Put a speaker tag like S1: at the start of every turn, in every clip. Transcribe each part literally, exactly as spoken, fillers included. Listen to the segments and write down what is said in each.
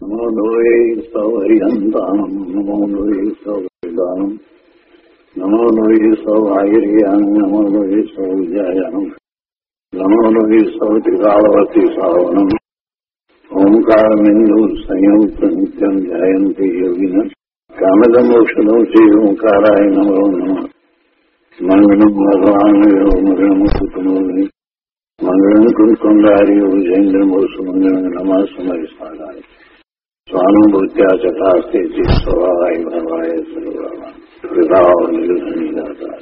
S1: નમો લોહે સૌહરિહંતાનમ નમો લોહે સૌવેદાનમ નમો લોહે સૌઆયર્યાન નમો લોહે સૌજાયાનમ નમો લોહે સૌત્રિકાળવતી સાવનમ ઓમકારમિંદુ સંયુક્ત નિત્યમ જયંતિ યોગિન કામદમોક્ષદો શ્રી ઓંકારાય નમો નમઃ મંગલમ ભગવાન મંગલમ કુટુંબી મંગલમ કુંકુંડારી જૈન્દ્રમોષ મંગલમ નમઃ સમય સાગાય સ્વાનુભૂત્યા ચકાસ્તે ચિત સ્વભાવાય ભવાય સર્વમાં વિભાવ નિર્ધનિદાતા.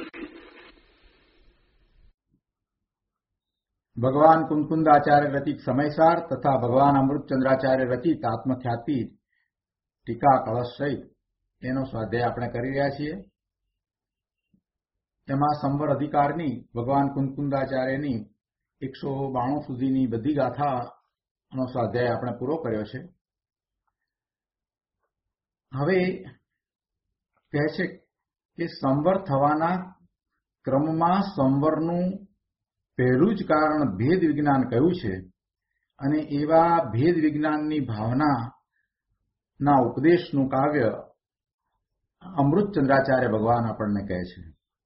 S2: ભગવાન કુંકુંદાચાર્ય રચિત સમયસાર તથા ભગવાન અમૃતચંદ્રાચાર્ય રચિત આત્મખ્યાતિ ટીકા કળશ સહિત એનો સ્વાધ્યાય આપણે કરી રહ્યા છીએ. એમાં સંવર અધિકારની ભગવાન કુંકુંદાચાર્યની એકસો બાણું સુધીની બધી ગાથાનો સ્વાધ્યાય આપણે પૂરો કર્યો છે. હવે કહે છે કે સંવર થવાના ક્રમમાં સંવરનું પહેલું જ કારણ ભેદ વિજ્ઞાન કયું છે અને એવા ભેદ વિજ્ઞાનની ભાવનાના ઉપદેશનું કાવ્ય અમૃતચંદ્રાચાર્ય ભગવાન આપણને કહે છે.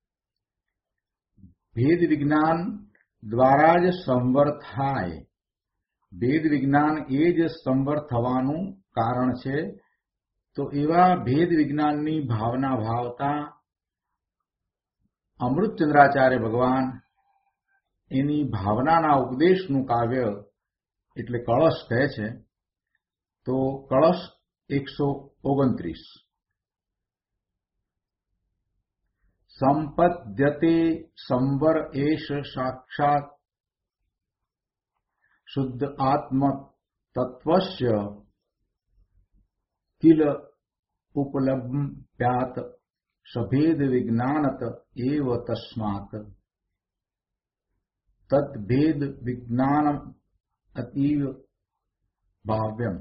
S2: ભેદ વિજ્ઞાન દ્વારા જ સંવર થાય, ભેદ વિજ્ઞાન એ જ સંવર થવાનું કારણ છે. તો એવા ભેદ વિજ્ઞાનની ભાવના ભાવતા અમૃતચંદ્રાચાર્ય ભગવાન એની ભાવનાના ઉપદેશનું કાવ્ય એટલે કળશ કહે છે. તો કળશ એકસો ઓગણત્રીસ. સંપદ્યતે સંવર એષ સાક્ષાત શુદ્ધ આત્મ તત્વસ્ય કિલ ઉપલબ્ધ્યાત સભેદ વિજ્ઞાનત એવ તસ્માત તદ્ભેદ વિજ્ઞાનમ અતીવ ભાવ્યમ.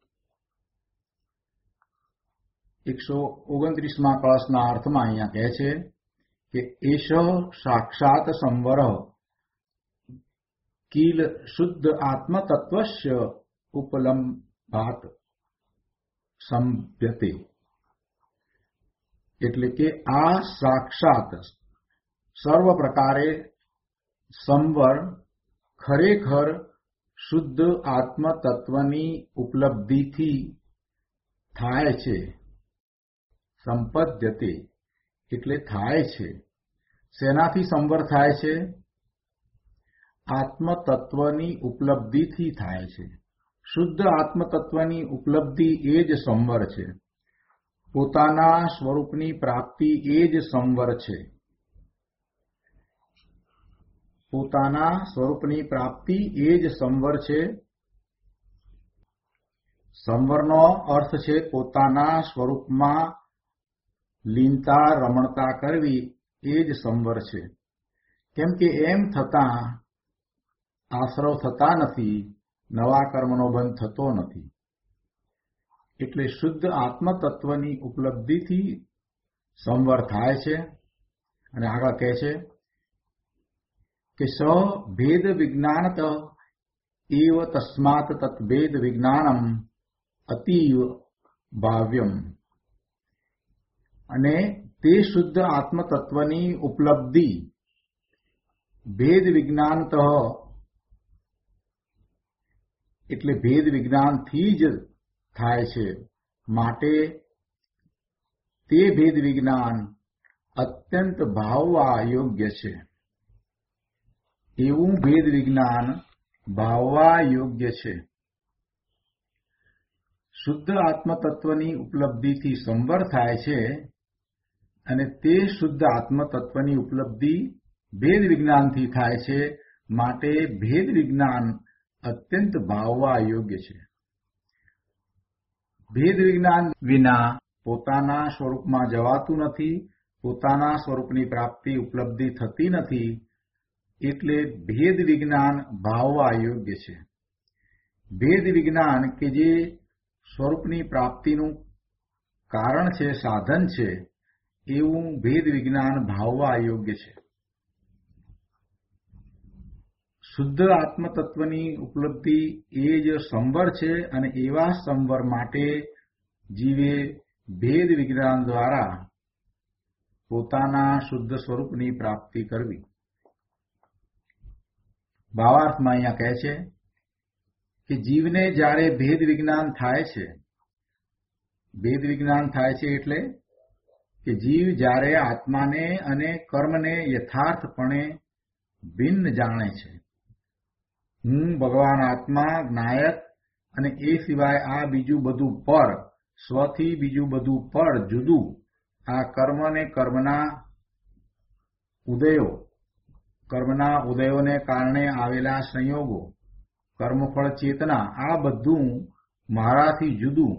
S2: એકસો ઓગણત્રીસમાં કળશના અર્થમાં અહીંયા કહે છે કે એષ સાક્ષાત સંવર કિલ શુદ્ધ આત્મતત્વસ્ય ઉપલંભાત સંભ્યતે. એટલે કે આ સાક્ષાત સર્વ પ્રકારે સંવર ખરેખર શુદ્ધ આત્મતત્વની ઉપલબ્ધિથી થાય છે. સંપદ્યતે એટલે થાય છે. શેનાથી સંવર થાય છે? આત્મતત્વની ઉપલબ્ધિથી થાય છે. શુદ્ધ આત્મતત્વની ઉપલબ્ધિ એ જ સંવર છે. પોતાના સ્વરૂપની પ્રાપ્તિ એ જ સંવર છે. પોતાના સ્વરૂપની પ્રાપ્તિ એ જ સંવર છે. સંવરનો અર્થ છે પોતાના સ્વરૂપમાં લીનતા રમણતા કરવી એ જ સંવર છે. કેમ કે એમ થતાં આશ્રવ થતા નથી, નવા કર્મનો બંધ થતો નથી. એટલે શુદ્ધ આત્મતત્વની ઉપલબ્ધિથી સંવર થાય છે. અને આગળ કહે છે કે સ ભેદ વિજ્ઞાનત એવ તસ્માત તત્ભેદ વિજ્ઞાનમ અતીવ ભાવ્યમ. અને તે શુદ્ધ આત્મતત્વની ઉપલબ્ધિ ભેદ વિજ્ઞાનત એટલે ભેદ વિજ્ઞાનથી જ થાય છે. માટે તે ભેદ વિજ્ઞાન અત્યંત ભાવવા યોગ્ય છે. એવું ભેદ વિજ્ઞાન ભાવવા યોગ્ય છે. શુદ્ધ આત્મતત્વની ઉપલબ્ધિથી સંવર થાય છે અને તે શુદ્ધ આત્મતત્વની ઉપલબ્ધિ ભેદ વિજ્ઞાનથી થાય છે. માટે ભેદ વિજ્ઞાન અત્યંત ભાવવા યોગ્ય છે. ભેદ વિજ્ઞાન વિના પોતાના સ્વરૂપમાં જવાતું નથી, પોતાના સ્વરૂપની પ્રાપ્તિ ઉપલબ્ધિ થતી નથી. એટલે ભેદ વિજ્ઞાન ભાવવા યોગ્ય છે. ભેદ વિજ્ઞાન કે જે સ્વરૂપની પ્રાપ્તિનું કારણ છે, સાધન છે, એવું ભેદ વિજ્ઞાન ભાવવા યોગ્ય છે. શુદ્ધ આત્મતત્વની ઉપલબ્ધિ એ જ સંવર છે અને એવા સંવર માટે જીવે ભેદ વિજ્ઞાન દ્વારા પોતાના શુદ્ધ સ્વરૂપની પ્રાપ્તિ કરવી. ભાવાર્થમાં અહીંયા કહે છે કે જીવને જ્યારે ભેદ વિજ્ઞાન થાય છે, ભેદ વિજ્ઞાન થાય છે એટલે કે જીવ જ્યારે આત્માને અને કર્મને યથાર્થપણે ભિન્ન જાણે છે. હું ભગવાન આત્મા જ્ઞાયક અને એ સિવાય આ બીજું બધું પર, સ્વથી બીજું બધું પર જુદું, આ કર્મ અને કર્મના ઉદયો, કર્મના ઉદયોને કારણે આવેલા સંયોગો, કર્મફળ ચેતના, આ બધું મારાથી જુદું,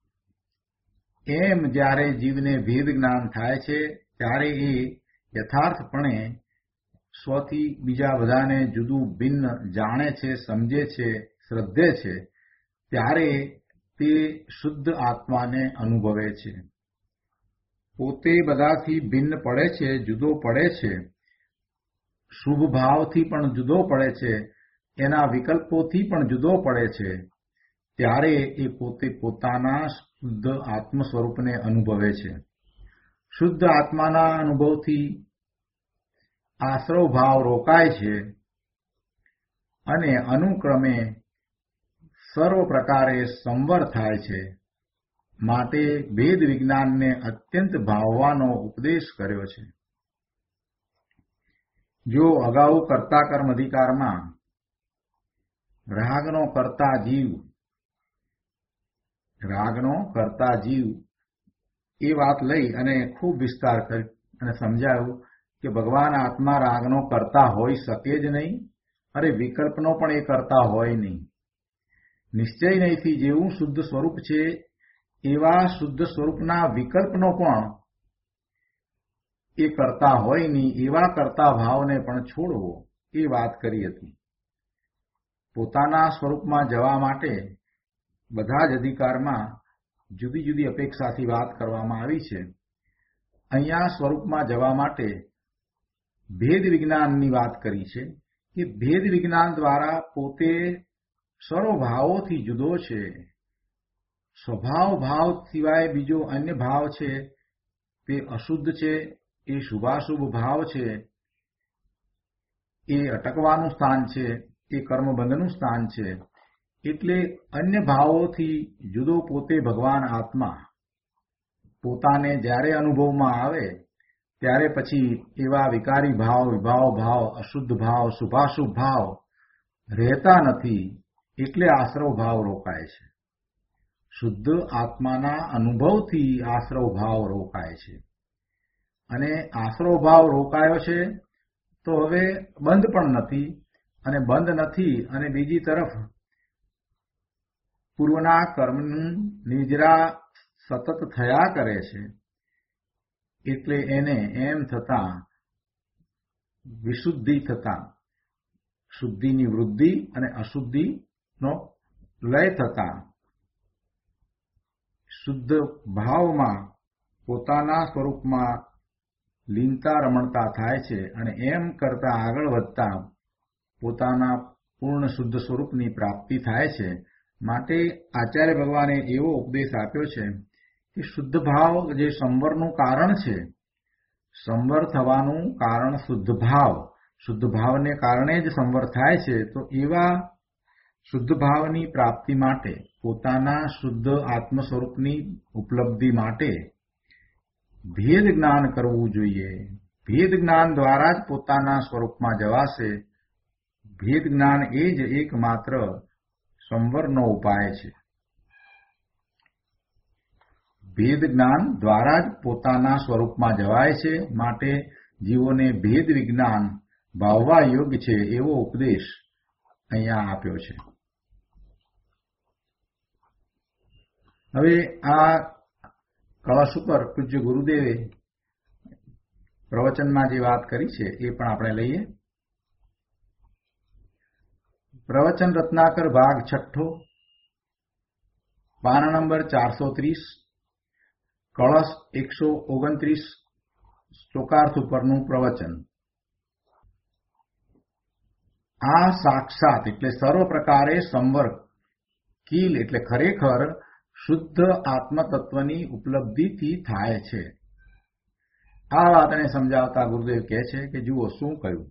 S2: એમ જ્યારે જીવને ભેદ જ્ઞાન થાય છે ત્યારે એ યથાર્થપણે સ્વથી બીજા બધાને જુદું ભિન્ન જાણે છે, સમજે છે, શ્રદ્ધે છે, ત્યારે તે શુદ્ધ આત્માને અનુભવે છે. પોતે બધાથી ભિન્ન પડે છે, જુદો પડે છે, શુભ ભાવથી પણ જુદો પડે છે, એના વિકલ્પોથી પણ જુદો પડે છે, ત્યારે એ પોતે પોતાના શુદ્ધ આત્મ સ્વરૂપને અનુભવે છે. શુદ્ધ આત્માના અનુભવથી આશ્રવ ભાવ રોકાય છે અને અનુક્રમે સર્વ પ્રકારે સંવર થાય છે. માટે ભેદ વિજ્ઞાનને અત્યંત ભાવવાનો ઉપદેશ કર્યો છે. જો અગાઉ કર્તા કર્મ અધિકારમાં રાગનો કર્તા જીવ રાગનો કર્તા જીવ એ વાત લઈ અને ખૂબ વિસ્તાર કરી અને સમજાવ્યું કે ભગવાન આત્મા રાગનો કર્તા હોઈ શકે જ નહીં, અરે વિકલ્પનો પણ એ કરતા હોય નહીં. નિશ્ચય નહીંથી જેવું શુદ્ધ સ્વરૂપ છે એવા શુદ્ધ સ્વરૂપના વિકલ્પનો પણ એ કરતા હોય નહીં, એવા કરતા ભાવને પણ છોડવો, એ વાત કરી હતી. પોતાના સ્વરૂપમાં જવા માટે બધા જ અધિકારમાં જુદી જુદી અપેક્ષાથી વાત કરવામાં આવી છે. અહીંયા સ્વરૂપમાં જવા માટે ભેદ વિજ્ઞાનની વાત કરી છે કે ભેદ વિજ્ઞાન દ્વારા પોતે સર્વભાવોથી જુદો છે. સ્વભાવ ભાવ સિવાય બીજો અન્ય ભાવ છે તે અશુદ્ધ છે, એ શુભાશુભ ભાવ છે, એ અટકવાનું સ્થાન છે, એ કર્મબંધનું સ્થાન છે. એટલે અન્ય ભાવોથી જુદો પોતે ભગવાન આત્મા પોતાને જ્યારે અનુભવમાં આવે ત્યારે પછી એવા વિકારી ભાવ, વિભાવ ભાવ, અશુદ્ધ ભાવ, શુભાશુભ ભાવ રહેતા નથી. એટલે આશ્રવ ભાવ રોકાય છે. શુદ્ધ આત્માના અનુભવથી આશ્રવ ભાવ રોકાય છે. અને આશ્રવ ભાવ રોકાયો છે તો હવે બંધ પણ નથી, અને બંધ નથી અને બીજી તરફ પૂર્વના કર્મનું નિજરા સતત થયા કરે છે. એટલે એને એમ થતા વિશુદ્ધિ થતા, શુદ્ધિની વૃદ્ધિ અને અશુદ્ધિનો લય થતા શુદ્ધ ભાવમાં પોતાના સ્વરૂપમાં લીનતા રમણતા થાય છે. અને એમ કરતા આગળ વધતા પોતાના પૂર્ણ શુદ્ધ સ્વરૂપની પ્રાપ્તિ થાય છે. માટે આચાર્ય ભગવાને એવો ઉપદેશ આપ્યો છે કે શુદ્ધ ભાવ જે સંવરનું કારણ છે, સંવર થવાનું કારણ શુદ્ધ ભાવ, શુદ્ધ ભાવને કારણે જ સંવર થાય છે. તો એવા શુદ્ધ ભાવની પ્રાપ્તિ માટે, પોતાના શુદ્ધ આત્મ સ્વરૂપની ઉપલબ્ધિ માટે ભેદ જ્ઞાન કરવું જોઈએ. ભેદ જ્ઞાન દ્વારા જ પોતાના સ્વરૂપમાં જવાશે. ભેદ જ્ઞાન એ જ એકમાત્ર સંવરનો ઉપાય છે. ભેદ જ્ઞાન દ્વારા જ પોતાના સ્વરૂપમાં જવાય છે. માટે જીવોને ભેદ વિજ્ઞાન ભાવવા યોગ્ય છે એવો ઉપદેશ અહીંયા આપ્યો છે. હવે આ કળશ ઉપર પૂજ્ય ગુરુદેવે પ્રવચનમાં જે વાત કરી છે એ પણ આપણે લઈએ. પ્રવચન રત્નાકર ભાગ છઠ્ઠો, પાના નંબર ચારસો ત્રીસ, કળશ એકસો ઓગણત્રીસ, શ્લોકાર્થ ઉપરનું પ્રવચન. આ સાક્ષાત એટલે સર્વ પ્રકારે સંવર, કીલ એટલે ખરેખર શુદ્ધ આત્મતત્વની ઉપલબ્ધિથી થાય છે. આ વાતને સમજાવતા ગુરુદેવ કહે છે કે જુઓ શું કહ્યું.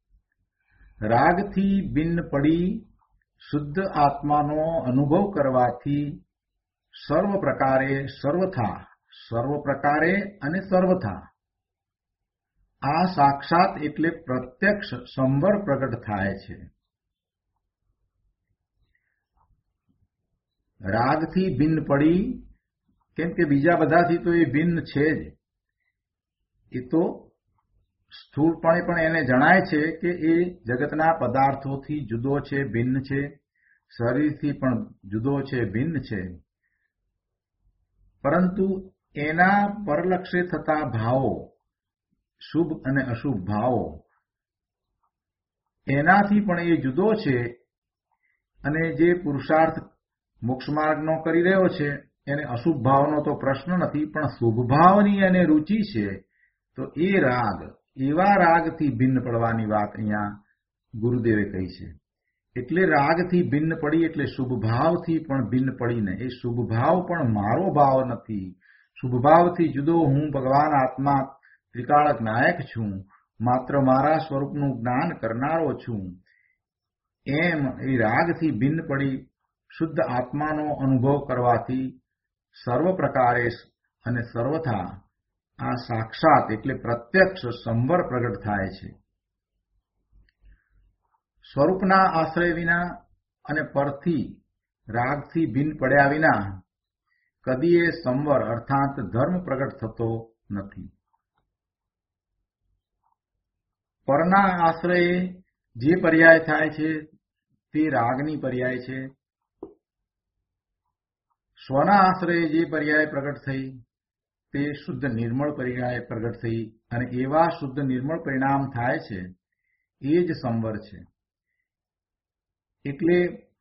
S2: રાગથી ભિન્ન પડી શુદ્ધ આત્માનો અનુભવ કરવાથી સર્વ પ્રકારે સર્વથા, સર્વ પ્રકારે અને સર્વથા આ સાક્ષાત એટલે પ્રત્યક્ષ સંવર પ્રગટ થાય છે. રાગથી ભિન્ન પડી, કેમ કે બીજા બધાથી તો એ ભિન્ન છે જ. એ તો સ્થૂળપણે પણ એને જણાય છે કે એ જગતના પદાર્થોથી જુદો છે, ભિન્ન છે, શરીરથી પણ જુદો છે, ભિન્ન છે. પરંતુ એના પરલક્ષે થતા ભાવો, શુભ અને અશુભ ભાવો, એનાથી પણ એ જુદો છે. અને જે પુરુષાર્થ મોક્ષ માર્ગનો કરી રહ્યો છે એને અશુભ ભાવનો તો પ્રશ્ન નથી, પણ શુભ ભાવની એને રુચિ છે. તો એ રાગ, એવા રાગથી ભિન્ન પડવાની વાત અહીંયા ગુરુદેવે કહી છે. એટલે રાગથી ભિન્ન પડી એટલે શુભ ભાવથી પણ ભિન્ન પડીને, એ શુભ ભાવ પણ મારો ભાવ નથી. શુભ ભાવથી જુદો હું ભગવાન આત્મા ત્રિકાળક નાયક છું, માત્ર મારા સ્વરૂપનું જ્ઞાન કરનારો છું. એમ એ રાગથી ભિન્ન પડી શુદ્ધ આત્માનો અનુભવ કરવાથી સર્વ પ્રકારે અને સર્વથા આ સાક્ષાત એટલે પ્રત્યક્ષ સંવર પ્રગટ થાય છે. સ્વરૂપના આશ્રય વિના અને પરથી રાગથી ભિન્ન પડ્યા વિના કદી એ સંવર અર્થાત ધર્મ પ્રગટ થતો નથી. પરના આશ્રયે જે પર્યાય થાય છે તે રાગની પર્યાય છે. સ્વના આશ્રયે જે પર્યાય પ્રગટ થઈ તે શુદ્ધ નિર્મળ પર્યાય પ્રગટ થઈ, અને એવા શુદ્ધ નિર્મળ પરિણામ થાય છે એ જ સંવર છે. એટલે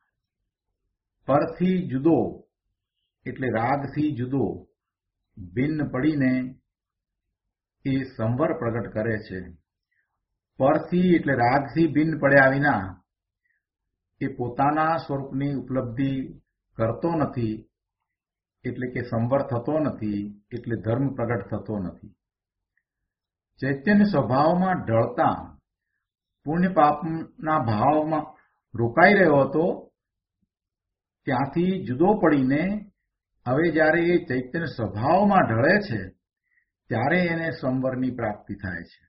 S2: પરથી જુદો એટલે રાગથી જુદો ભિન્ન પડીને એ સંવર પ્રગટ કરે છે. પરથી એટલે રાગથી ભિન્ન પડ્યા વિના એ પોતાના સ્વરૂપની ઉપલબ્ધિ કરતો નથી, એટલે કે સંવર થતો નથી, એટલે ધર્મ પ્રગટ થતો નથી. ચૈતન્ય સ્વભાવમાં ઢળતા પુણ્ય પાપના ભાવમાં રોકાઈ રહ્યો હતો, ત્યાંથી જુદો પડીને હવે જ્યારે એ ચૈતન્ય સ્વભાવમાં ઢળે છે ત્યારે એને સંવરની પ્રાપ્તિ થાય છે.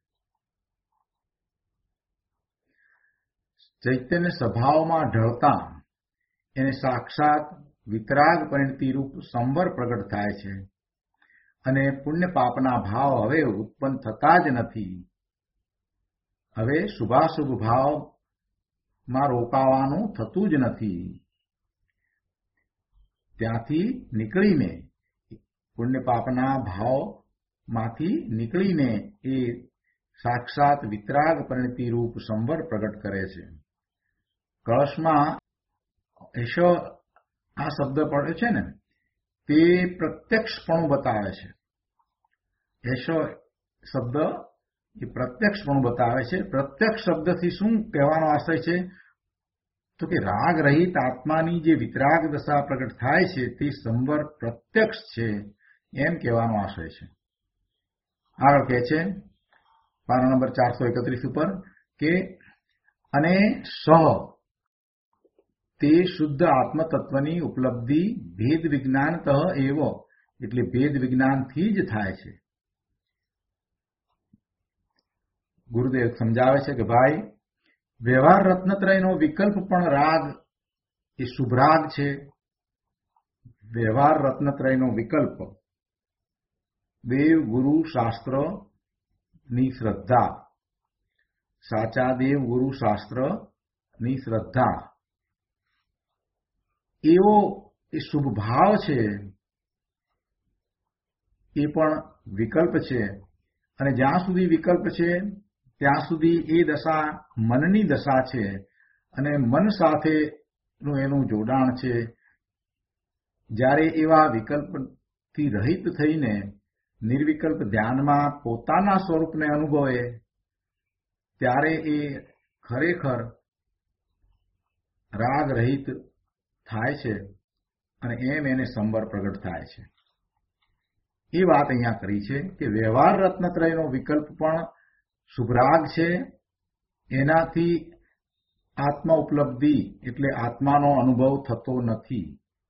S2: ચૈતન્ય સ્વભાવમાં ઢળતા એને સાક્ષાત વિતરાગ પરિણતિ રૂપ સંવર પ્રગટ થાય છે, અને પુણ્ય પાપના ભાવ હવે ઉત્પન્ન થતા જ નથી. હવે શુભાશુભ ભાવમાં રોકાવાનું થતું જ નથી. ત્યાંથી નીકળીને પુણ્ય પાપના ભાવમાંથી નીકળીને એ સાક્ષાત વિતરાગ પરિણતિ રૂપ સંવર પ્રગટ કરે છે. કળશમાં એશો આ શબ્દ પડે છે ને, તે પ્રત્યક્ષપણું બતાવે છે. એશો શબ્દ એ પ્રત્યક્ષપણું બતાવે છે. પ્રત્યક્ષ શબ્દથી શું કહેવાનો આશય છે? તો કે રાગ રહિત આત્માની જે વિતરાગ દશા પ્રગટ થાય છે તે સંવર પ્રત્યક્ષ છે, એમ કહેવાનો આશય છે. આગળ કહે છે પાના નંબર ચારસો એકત્રીસ ઉપર કે અને સહ તે શુદ્ધ આત્મતત્વની ઉપલબ્ધિ ભેદ વિજ્ઞાનતઃ એવ એટલે ભેદ વિજ્ઞાનથી જ થાય છે. ગુરુદેવ સમજાવે છે કે ભાઈ, વ્યવહાર રત્નત્રયનો વિકલ્પ પણ રાગ એ શુભ રાગ છે. વ્યવહાર રત્નત્રયનો વિકલ્પ દેવ ગુરુ શાસ્ત્ર ની શ્રદ્ધા, સાચા દેવ ગુરુ શાસ્ત્ર ની શ્રદ્ધા, એવો એ શુભ ભાવ છે, એ પણ વિકલ્પ છે. અને જ્યાં સુધી વિકલ્પ છે ત્યાં સુધી એ દશા મનની દશા છે, અને મન સાથેનું એનું જોડાણ છે. જ્યારે એવા વિકલ્પથી રહિત થઈને નિર્વિકલ્પ ધ્યાનમાં પોતાના સ્વરૂપને અનુભવે ત્યારે એ ખરેખર રાગ રહિત થાય છે અને એમ એને સંવર પ્રગટ થાય છે. એ વાત અહીંયા કરી છે કે વ્યવહાર રત્નત્રયનો વિકલ્પ પણ શુભરાગ છે. એનાથી આત્મ ઉપલબ્ધિ એટલે આત્માનો અનુભવ થતો નથી.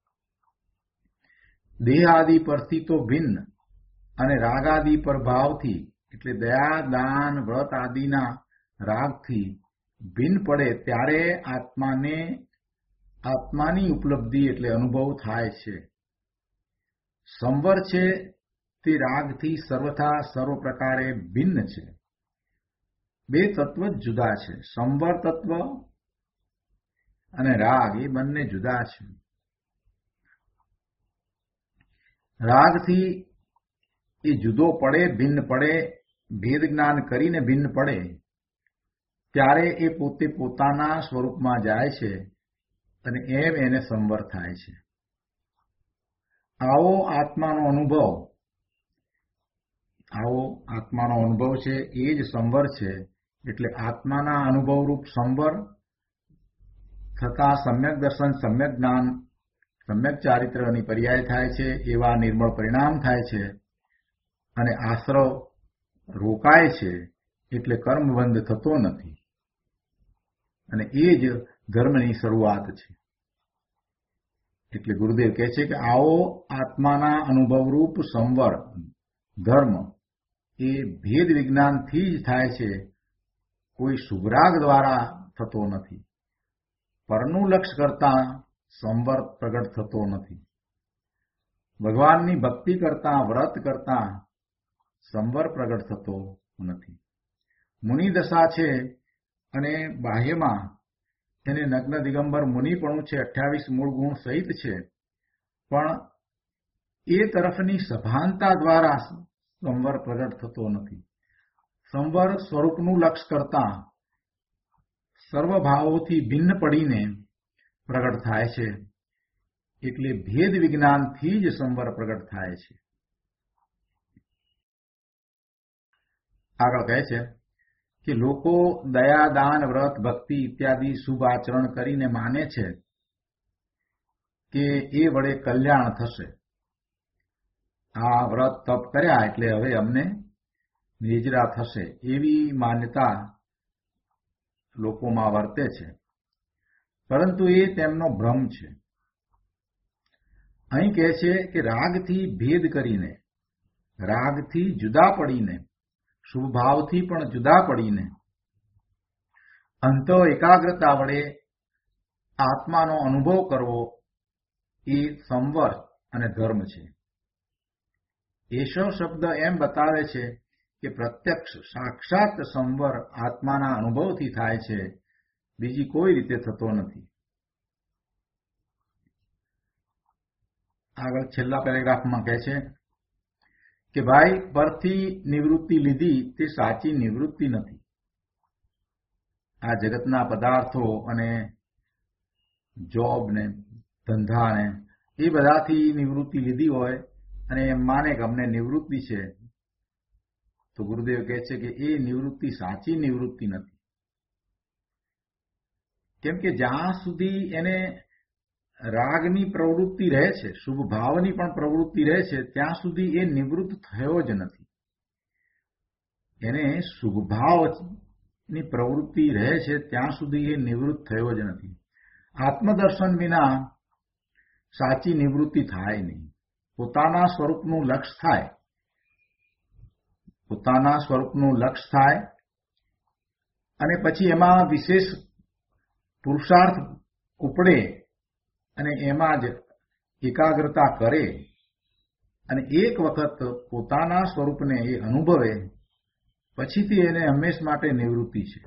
S2: દેહ આદિ પરથી તો ભિન્ન અને રાગાદિ પ્રભાવથી એટલે દયા દાન વ્રત આદિના રાગથી ભિન્ન પડે ત્યારે આત્માને આત્માની ઉપલબ્ધિ એટલે અનુભવ થાય છે. સંવર છે તે રાગથી સર્વથા સર્વ પ્રકારે ભિન્ન છે. બે તત્વ જ જુદા છે. સંવર તત્વ અને રાગ એ બંને જુદા છે. રાગથી એ જુદો પડે, ભિન્ન પડે, ભેદ જ્ઞાન કરીને ભિન્ન પડે ત્યારે એ પોતે પોતાના સ્વરૂપમાં જાય છે અને એમ એને સંવર થાય છે. આવો આત્માનો અનુભવ આવો આત્માનો અનુભવ છે એ જ સંવર છે. એટલે આત્માના અનુભવરૂપ સંવર થતા સમ્યક દર્શન, સમ્યક જ્ઞાન, સમ્યક ચારિત્ર્યની પર્યાય થાય છે. એવા નિર્મળ પરિણામ થાય છે અને આશ્રવ રોકાય છે એટલે કર્મબંધ થતો નથી અને એ જ ધર્મની શરૂઆત છે. એટલે ગુરુદેવ કહે છે કે આવો આત્માના અનુભવરૂપ સંવર ધર્મ એ ભેદ વિજ્ઞાનથી જ થાય છે, કોઈ શુભરાગ દ્વારા થતો નથી. પરનું લક્ષ્ય કરતા સંવર પ્રગટ થતો નથી. ભગવાનની ભક્તિ કરતા, વ્રત કરતા સંવર પ્રગટ થતો નથી. મુનિ દશા છે અને બાહ્યમાં એને નગ્ન દિગંબર મુનિપણું છે, અઠ્યાવીસ મૂળ ગુણ સહિત છે, પણ એ તરફની સભાનતા દ્વારા સંવર પ્રગટ થતો નથી. સંવર સ્વરૂપનું લક્ષ્ય કરતા સર્વભાવોથી ભિન્ન પડીને પ્રગટ થાય છે. એટલે ભેદ વિજ્ઞાનથી જ સંવર પ્રગટ થાય છે. આગળ કહે છે કે લોકો દયા, દાન, વ્રત, ભક્તિ ઇત્યાદિ શુભ આચરણ કરીને માને છે કે એ વડે કલ્યાણ થશે. આ વ્રત તપ કર્યા એટલે હવે અમને નિજરા થશે એવી માન્યતા લોકોમાં વર્તે છે, પરંતુ એ તેમનો ભ્રમ છે. અહીં કહે છે કે રાગથી ભેદ કરીને, રાગથી જુદા પડીને, શુભ ભાવથી પણ જુદા પડીને અંત એકાગ્રતા વડે આત્માનો અનુભવ કરવો એ સંવર અને ધર્મ છે. એશવ શબ્દ એમ બતાવે છે કે પ્રત્યક્ષ સાક્ષાત સંવર આત્માના અનુભવથી થાય છે, બીજી કોઈ રીતે થતો નથી. આગળ છેલ્લા પેરેગ્રાફમાં કહે છે કે ભાઈ પરથી નિવૃત્તિ લીધી તે સાચી નિવૃત્તિ નથી. આ જગતના પદાર્થો અને જોબ ને ધંધા ને એ બધાથી નિવૃત્તિ લીધી હોય અને એમ માને કે અમને નિવૃત્તિ છે, તો ગુરુદેવ કહે છે કે એ નિવૃત્તિ સાચી નિવૃત્તિ નથી. કેમ કે જ્યાં સુધી એને રાગની પ્રવૃત્તિ રહે છે, શુભ ભાવની પણ પ્રવૃત્તિ રહે છે, ત્યાં સુધી એ નિવૃત્ત થયો જ નથી. એને શુભ ભાવની પ્રવૃત્તિ રહે છે ત્યાં સુધી એ નિવૃત્ત થયો જ નથી. આત્મદર્શન વિના સાચી નિવૃત્તિ થાય નહીં. પોતાના સ્વરૂપનું લક્ષ્ય થાય, પોતાના સ્વરૂપનું લક્ષ્ય થાય અને પછી એમાં વિશેષ પુરુષાર્થ ઉપડે અને એમાં જ એકાગ્રતા કરે અને એક વખત પોતાના સ્વરૂપને એ અનુભવે પછીથી એને હંમેશ માટે નિવૃત્તિ છે.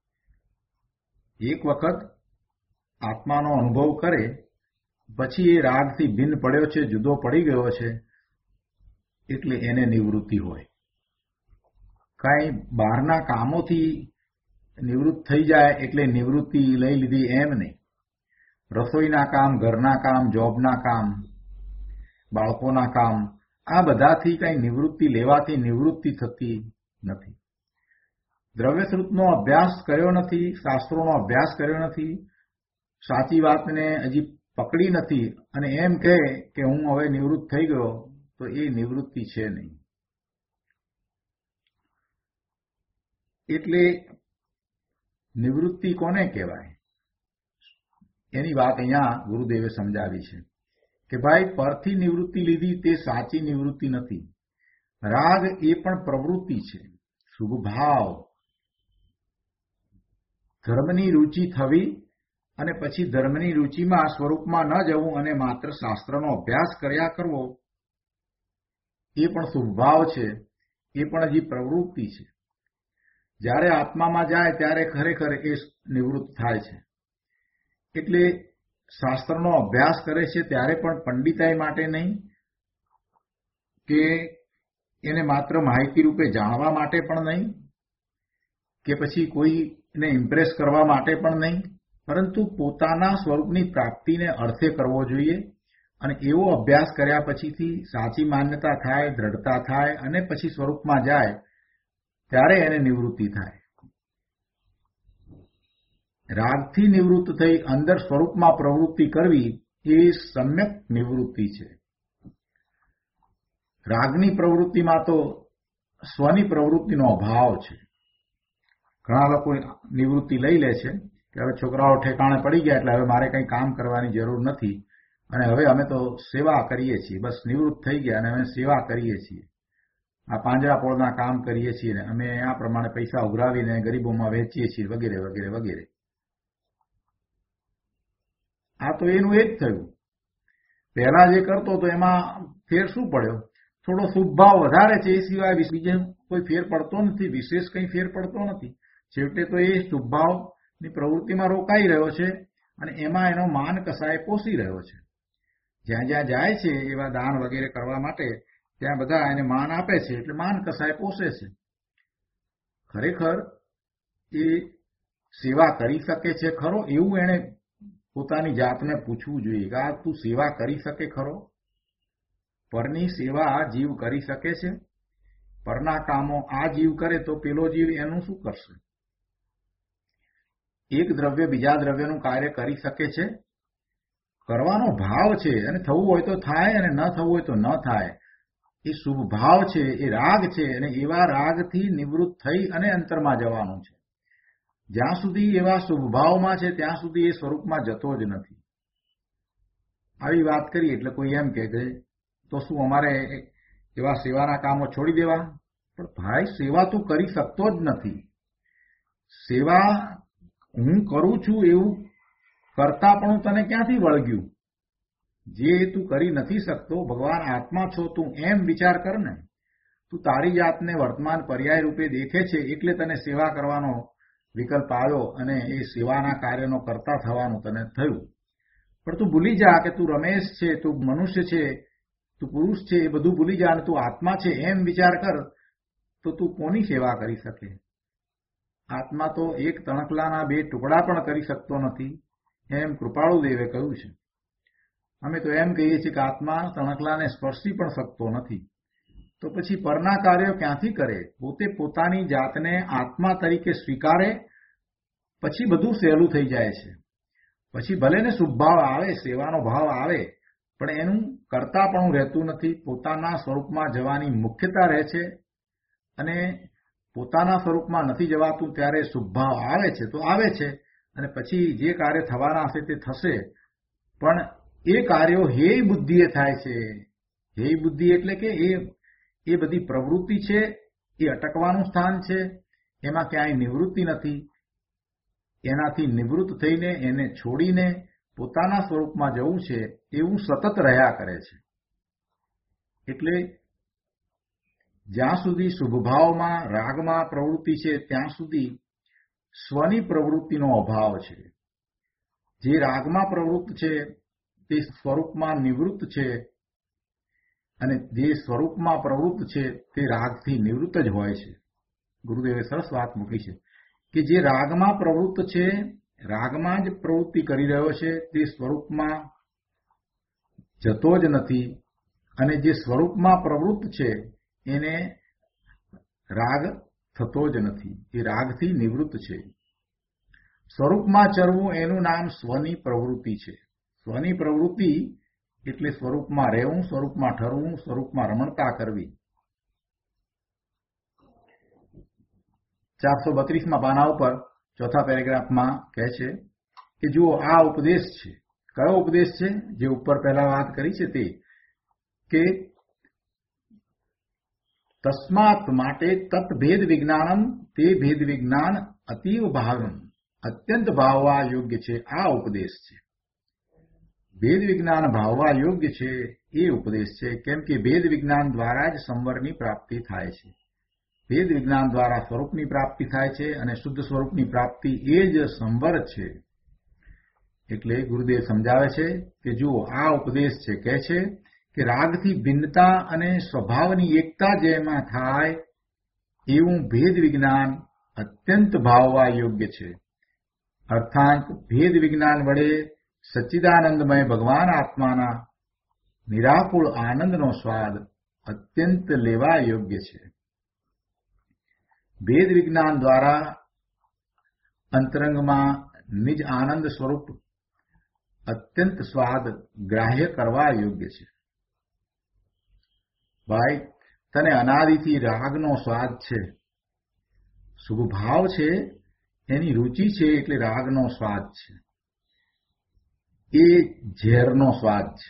S2: એક વખત આત્માનો અનુભવ કરે પછી એ રાગથી ભિન્ન પડ્યો છે, જુદો પડી ગયો છે, એટલે એને નિવૃત્તિ હોય. કાંઈ બહારના કામોથી નિવૃત્ત થઈ જાય એટલે નિવૃત્તિ લઈ લીધી એમ નહીં. રસોઈના કામ, ઘરના કામ, જોબના કામ, બાળકોના કામ, આ બધાથી કઈ નિવૃત્તિ લેવાથી નિવૃત્તિ થતી નથી. દ્રવ્યશ્રુતનો અભ્યાસ કર્યો નથી, શાસ્ત્રોનો અભ્યાસ કર્યો નથી, સાચી વાતને હજી પકડી નથી અને એમ કહે કે હું હવે નિવૃત્ત થઈ ગયો, તો એ નિવૃત્તિ છે નહીં. એટલે નિવૃત્તિ કોને કહેવાય એની વાત અહીંયા ગુરુદેવે સમજાવી છે કે ભાઈ, પરથી નિવૃત્તિ લીધી તે સાચી નિવૃત્તિ નથી. રાગ એ પણ પ્રવૃત્તિ છે, શુભ ભાવ, ધર્મની રુચિ થવી અને પછી ધર્મની રુચિમાં સ્વરૂપમાં ન જવું અને માત્ર શાસ્ત્રનો અભ્યાસ કર્યા કરવો એ પણ શુભ ભાવ છે, એ પણ હજી પ્રવૃત્તિ છે. જ્યારે આત્મામાં જાય ત્યારે ખરેખર એ નિવૃત્ત થાય છે. એટલે શાસ્ત્રનો અભ્યાસ કરે છે ત્યારે પણ પંડિતાઈ માટે નહીં, કે એને માત્ર માહિતી રૂપે જાણવા માટે પણ નહીં, કે પછી કોઈને ઇમ્પ્રેસ કરવા માટે પણ નહીં, પરંતુ પોતાના સ્વરૂપની પ્રાપ્તિને અર્થે કરવો જોઈએ. અને એવો અભ્યાસ કર્યા પછીથી સાચી માન્યતા થાય, દ્રઢતા થાય અને પછી સ્વરૂપમાં જાય ત્યારે એને નિવૃત્તિ થાય. રાગથી નિવૃત્ત થઈ અંદર સ્વરૂપમાં પ્રવૃત્તિ કરવી એ સમ્યક નિવૃત્તિ છે. રાગની પ્રવૃત્તિમાં તો સ્વની પ્રવૃત્તિનો અભાવ છે. ઘણા લોકો નિવૃત્તિ લઈ લે છે કે હવે છોકરાઓ ઠેકાણે પડી ગયા એટલે હવે મારે કંઈ કામ કરવાની જરૂર નથી અને હવે અમે તો સેવા કરીએ છીએ, બસ નિવૃત્ત થઈ ગયા અને અમે સેવા કરીએ છીએ, આ પાંજરાપોળના કામ કરીએ છીએ ને અમે આ પ્રમાણે પૈસા ઉઘરાવીને ગરીબોમાં વહેંચીએ છીએ વગેરે વગેરે વગેરે. આ તો એનું એ જ થયું. પહેલા જે કરતો તો એમાં ફેર શું પડ્યો? થોડો શુભ ભાવ વધારે છે, એ સિવાય બીજે કોઈ ફેર પડતો નથી, વિશેષ કંઈ ફેર પડતો નથી. છેવટે તો એ શુભ ભાવની પ્રવૃત્તિમાં રોકાઈ રહ્યો છે અને એમાં એનો માન કસાય પોષી રહ્યો છે. જ્યાં જ્યાં જાય છે એવા દાન વગેરે કરવા માટે ત્યાં બધા એને માન આપે છે એટલે માન કસાય પોષે છે. ખરેખર એ સેવા કરી શકે છે ખરો એવું એણે પોતાની જાતને પૂછવું જોઈએ કે આ તું સેવા કરી શકે ખરો? પરની સેવા જીવ કરી શકે છે? પરના કામો આ જીવ કરે તો પેલો જીવ એનું શું કરશે? એક દ્રવ્ય બીજા દ્રવ્યનું કાર્ય કરી શકે છે? કરવાનો ભાવ છે અને થવું હોય તો થાય અને ન થવું હોય તો ન થાય. એ શુભ ભાવ છે, એ રાગ છે અને એવા રાગથી નિવૃત્ત થઈ અને અંતરમાં જવાનું છે. જ્યાં સુધી એવા શુભ ભાવમાં છે ત્યાં સુધી એ સ્વરૂપમાં જતો જ નથી. આવી વાત કરી એટલે કોઈ એમ કહે કે તો શું અમારે એવા સેવાના કામો છોડી દેવા? પણ ભાઈ, સેવા તું કરી શકતો જ નથી. સેવા હું કરું છું એવું કરતા પણ તને ક્યાંથી વળગ્યું? જે તું કરી નથી શકતો, ભગવાન આત્મા છો તું, એમ વિચાર કર ને. તું તારી જાતને વર્તમાન પર્યાય રૂપે દેખે છે એટલે તને સેવા કરવાનો વિકલ્પ આવ્યો અને એ સેવાના કાર્યનો કરતા થવાનું તને થયું. પણ તું ભૂલી જા કે તું રમેશ છે, તું મનુષ્ય છે, તું પુરુષ છે, એ બધું ભૂલી જા અને તું આત્મા છે એમ વિચાર કર તો તું કોની સેવા કરી શકે? આત્મા તો એક તણખલાના બે ટુકડા પણ કરી શકતો નથી એમ કૃપાળુદેવે કહ્યું છે. અમે તો એમ કહીએ છીએ કે આત્મા તણખલાને સ્પર્શી પણ શકતો નથી. તો પછી પરના કાર્યો ક્યાંથી કરે? પોતે પોતાની જાતને આત્મા તરીકે સ્વીકારે પછી બધું સહેલું થઈ જાય છે. પછી ભલે ને શુભ ભાવ આવે, સેવાનો ભાવ આવે, પણ એનું કરતા પણ રહેતું નથી. પોતાના સ્વરૂપમાં જવાની મુખ્યતા રહે છે અને પોતાના સ્વરૂપમાં નથી જવાતું ત્યારે શુભ ભાવ આવે છે તો આવે છે અને પછી જે કાર્ય થવાના હશે તે થશે. પણ એ કાર્યો હેય બુદ્ધિએ થાય છે. હેય બુદ્ધિ એટલે કે એ એ બધી પ્રવૃત્તિ છે, એ અટકવાનું સ્થાન છે, એમાં ક્યાંય નિવૃત્તિ નથી. એનાથી નિવૃત્ત થઈને એને છોડીને પોતાના સ્વરૂપમાં જવું છે એવું સતત રહ્યા કરે છે. એટલે જ્યાં સુધી શુભભાવમાં રાગમાં પ્રવૃત્તિ છે ત્યાં સુધી સ્વની પ્રવૃત્તિનો અભાવ છે. જે રાગમાં પ્રવૃત્ત છે તે સ્વરૂપમાં નિવૃત્ત છે અને જે સ્વરૂપમાં પ્રવૃત્ત છે તે રાગથી નિવૃત્ત જ હોય છે. ગુરુદેવે સરસ વાત મૂકી છે કે જે રાગમાં પ્રવૃત્ત છે, રાગમાં જ પ્રવૃત્તિ કરી રહ્યો છે, તે સ્વરૂપમાં જતો જ નથી અને જે સ્વરૂપમાં પ્રવૃત્ત છે એને રાગ થતો જ નથી. એ રાગથી નિવૃત્ત છે. સ્વરૂપમાં ચરવું એનું નામ સ્વની પ્રવૃત્તિ છે. સ્વની પ્રવૃત્તિ એટલે સ્વરૂપમાં રહેવું, સ્વરૂપમાં ઠરવું, સ્વરૂપમાં રમણતા કરવી. ચારસો બત્રીસમાં પાના ઉપર ચોથા પેરેગ્રાફમાં કહે છે કે જુઓ, આ ઉપદેશ છે. કયો ઉપદેશ છે? જે ઉપર પહેલા વાત કરી છે તે, કે તસ્માત માટે તત ભેદ વિજ્ઞાનમ, તે ભેદ વિજ્ઞાન અતીવ ભાવમ, અત્યંત ભાવવા યોગ્ય છે. આ ઉપદેશ છે. ભેદ વિજ્ઞાન ભાવવા યોગ્ય છે એ ઉપદેશ છે. કેમ કે ભેદ વિજ્ઞાન દ્વારા જ સંવરની પ્રાપ્તિ થાય છે. ભેદ વિજ્ઞાન દ્વારા સ્વરૂપની પ્રાપ્તિ થાય છે અને શુદ્ધ સ્વરૂપની પ્રાપ્તિ એ જ સંવર છે. એટલે ગુરુદેવ સમજાવે છે કે જુઓ, આ ઉપદેશ છે. કહે છે કે રાગથી ભિન્નતા અને સ્વભાવની એકતા જેમાં થાય એવું ભેદ વિજ્ઞાન અત્યંત ભાવવા યોગ્ય છે. અર્થાત ભેદ વિજ્ઞાન વડે સચ્ચિદાનંદમય ભગવાન આત્માના નિરાકુળ આનંદનો સ્વાદ અત્યંત લેવા યોગ્ય છે. ભેદ વિજ્ઞાન દ્વારા અંતરંગમાં નિજ આનંદ સ્વરૂપ અત્યંત સ્વાદ ગ્રાહ્ય કરવા યોગ્ય છે. ભાઈ, તને અનાદિથી રાગનો સ્વાદ છે, શુભ ભાવ છે, એની રુચિ છે, એટલે રાગનો સ્વાદ છે. એ ઝેરનો સ્વાદ છે.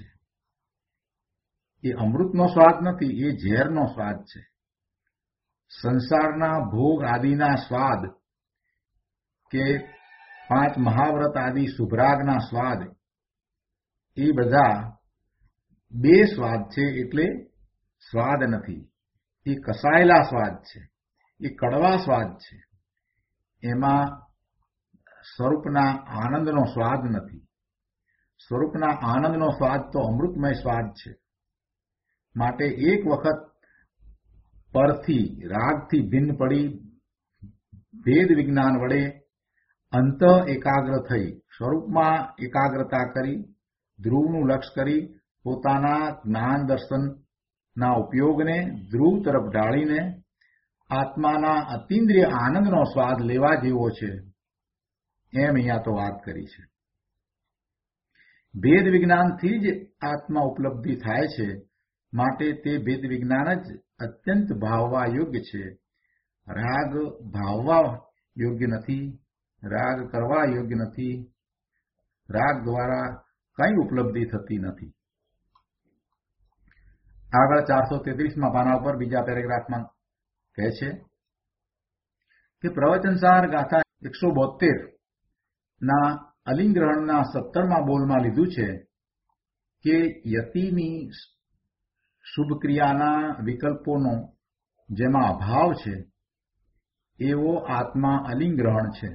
S2: એ અમૃતનો સ્વાદ નથી, એ ઝેરનો સ્વાદ છે. સંસારના ભોગ આદિના સ્વાદ કે પાંચ મહાવ્રત આદિ શુભરાગના સ્વાદ, એ બધા બે સ્વાદ છે, એટલે સ્વાદ નથી. એ કસાયેલા સ્વાદ છે, એ કડવા સ્વાદ છે. એમાં સ્વરૂપના આનંદનો સ્વાદ નથી. સ્વરૂપના આનંદનો સ્વાદ તો અમૃતમય સ્વાદ છે. માટે એક વખત પરથી રાગથી ભિન્ન પડી ભેદ વિજ્ઞાન વડે અંત એકાગ્ર થઈ સ્વરૂપમાં એકાગ્રતા કરી ધ્રુવનું લક્ષ્ય કરી પોતાના જ્ઞાન દર્શનના ઉપયોગને ધ્રુવ તરફ ઢાળીને આત્માના અતિન્દ્રિય આનંદનો સ્વાદ લેવા જેવો છે, એમ અહીંયા તો વાત કરી છે. ભેદ વિજ્ઞાનથી જ આત્મા ઉપલબ્ધિ થાય છે. માટે તે ભેદ વિજ્ઞાન જ અત્યંત ભાવવા યોગ્ય છે. રાગ ભાવવા યોગ્ય નથી, રાગ કરવા યોગ્ય નથી. રાગ દ્વારા કઈ ઉપલબ્ધિ થતી નથી. આગળ ચારસો તેત્રીસમાં પાના ઉપર બીજા પેરેગ્રાફમાં કહે છે કે પ્રવચનસાર ગાથા એકસો બોતેર ના અલિંગ્રહણના સત્તરમાં બોલમાં લીધું છે કે યતિની શુભ ક્રિયાના વિકલ્પોનો જેમાં અભાવ છે એવો આત્મા અલિંગ્રહણ છે.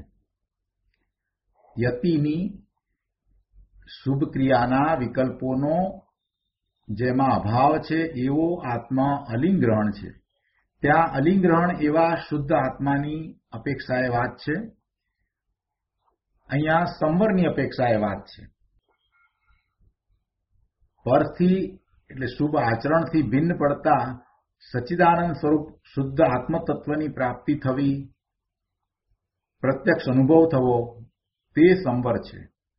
S2: યતિની શુભ ક્રિયાના વિકલ્પોનો જેમાં અભાવ છે એવો આત્મા અલિંગ્રહણ છે. ત્યાં અલિંગ્રહણ એવા શુદ્ધ આત્માની અપેક્ષાએ વાત છે. અહીંયા સંવરની અપેક્ષાએ વાત છે. પરથી એટલે શુભ આચરણથી ભિન્ન પડતા સચ્ચિદાનંદ સ્વરૂપ શુદ્ધ આત્મતત્વની પ્રાપ્તિ થવી, પ્રત્યક્ષ અનુભવ થવો, તે સંવર છે.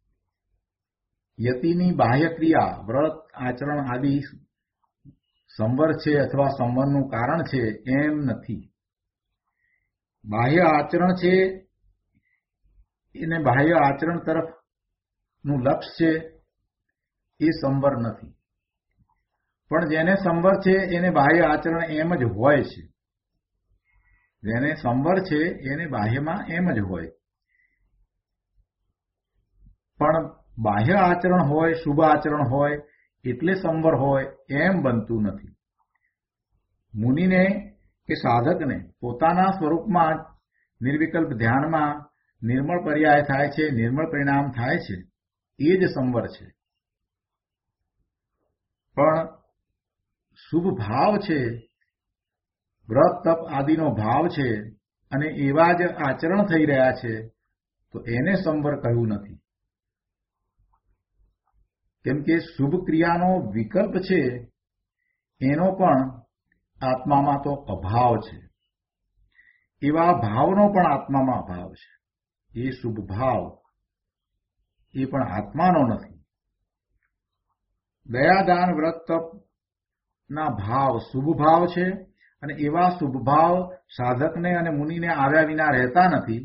S2: યતિની બાહ્ય ક્રિયા વ્રત આચરણ આદિ સંવર છે અથવા સંવરનું કારણ છે એમ નથી. બાહ્ય આચરણ છે એને બાહ્ય આચરણ તરફનું લક્ષ્ય છે એ સંવર નથી. પણ જેને સંવર છે એને બાહ્ય આચરણ એમ જ હોય છે. જેને સંવર છે એને બાહ્યમાં એમ જ હોય. પણ બાહ્ય આચરણ હોય, શુભ આચરણ હોય એટલે સંવર હોય એમ બનતું નથી. મુનિને કે સાધકને પોતાના સ્વરૂપમાં નિર્વિકલ્પ ધ્યાનમાં નિર્મળ પર્યાય થાય છે, નિર્મળ પરિણામ થાય છે, એ જ સંવર છે. પણ શુભ ભાવ છે, વ્રત તપ આદિનો ભાવ છે અને એવા જ આચરણ થઈ રહ્યા છે તો એને સંવર કહ્યું નથી. કેમ કે શુભ ક્રિયાનો વિકલ્પ છે એનો પણ આત્મામાં તો અભાવ છે. એવા ભાવનો પણ આત્મામાં અભાવ છે. એ શુભ ભાવ એ પણ આત્માનો નથી. દયાદાન વ્રત તપના ભાવ શુભ ભાવ છે અને એવા શુભ ભાવ સાધકને અને મુનિને આવ્યા વિના રહેતા નથી.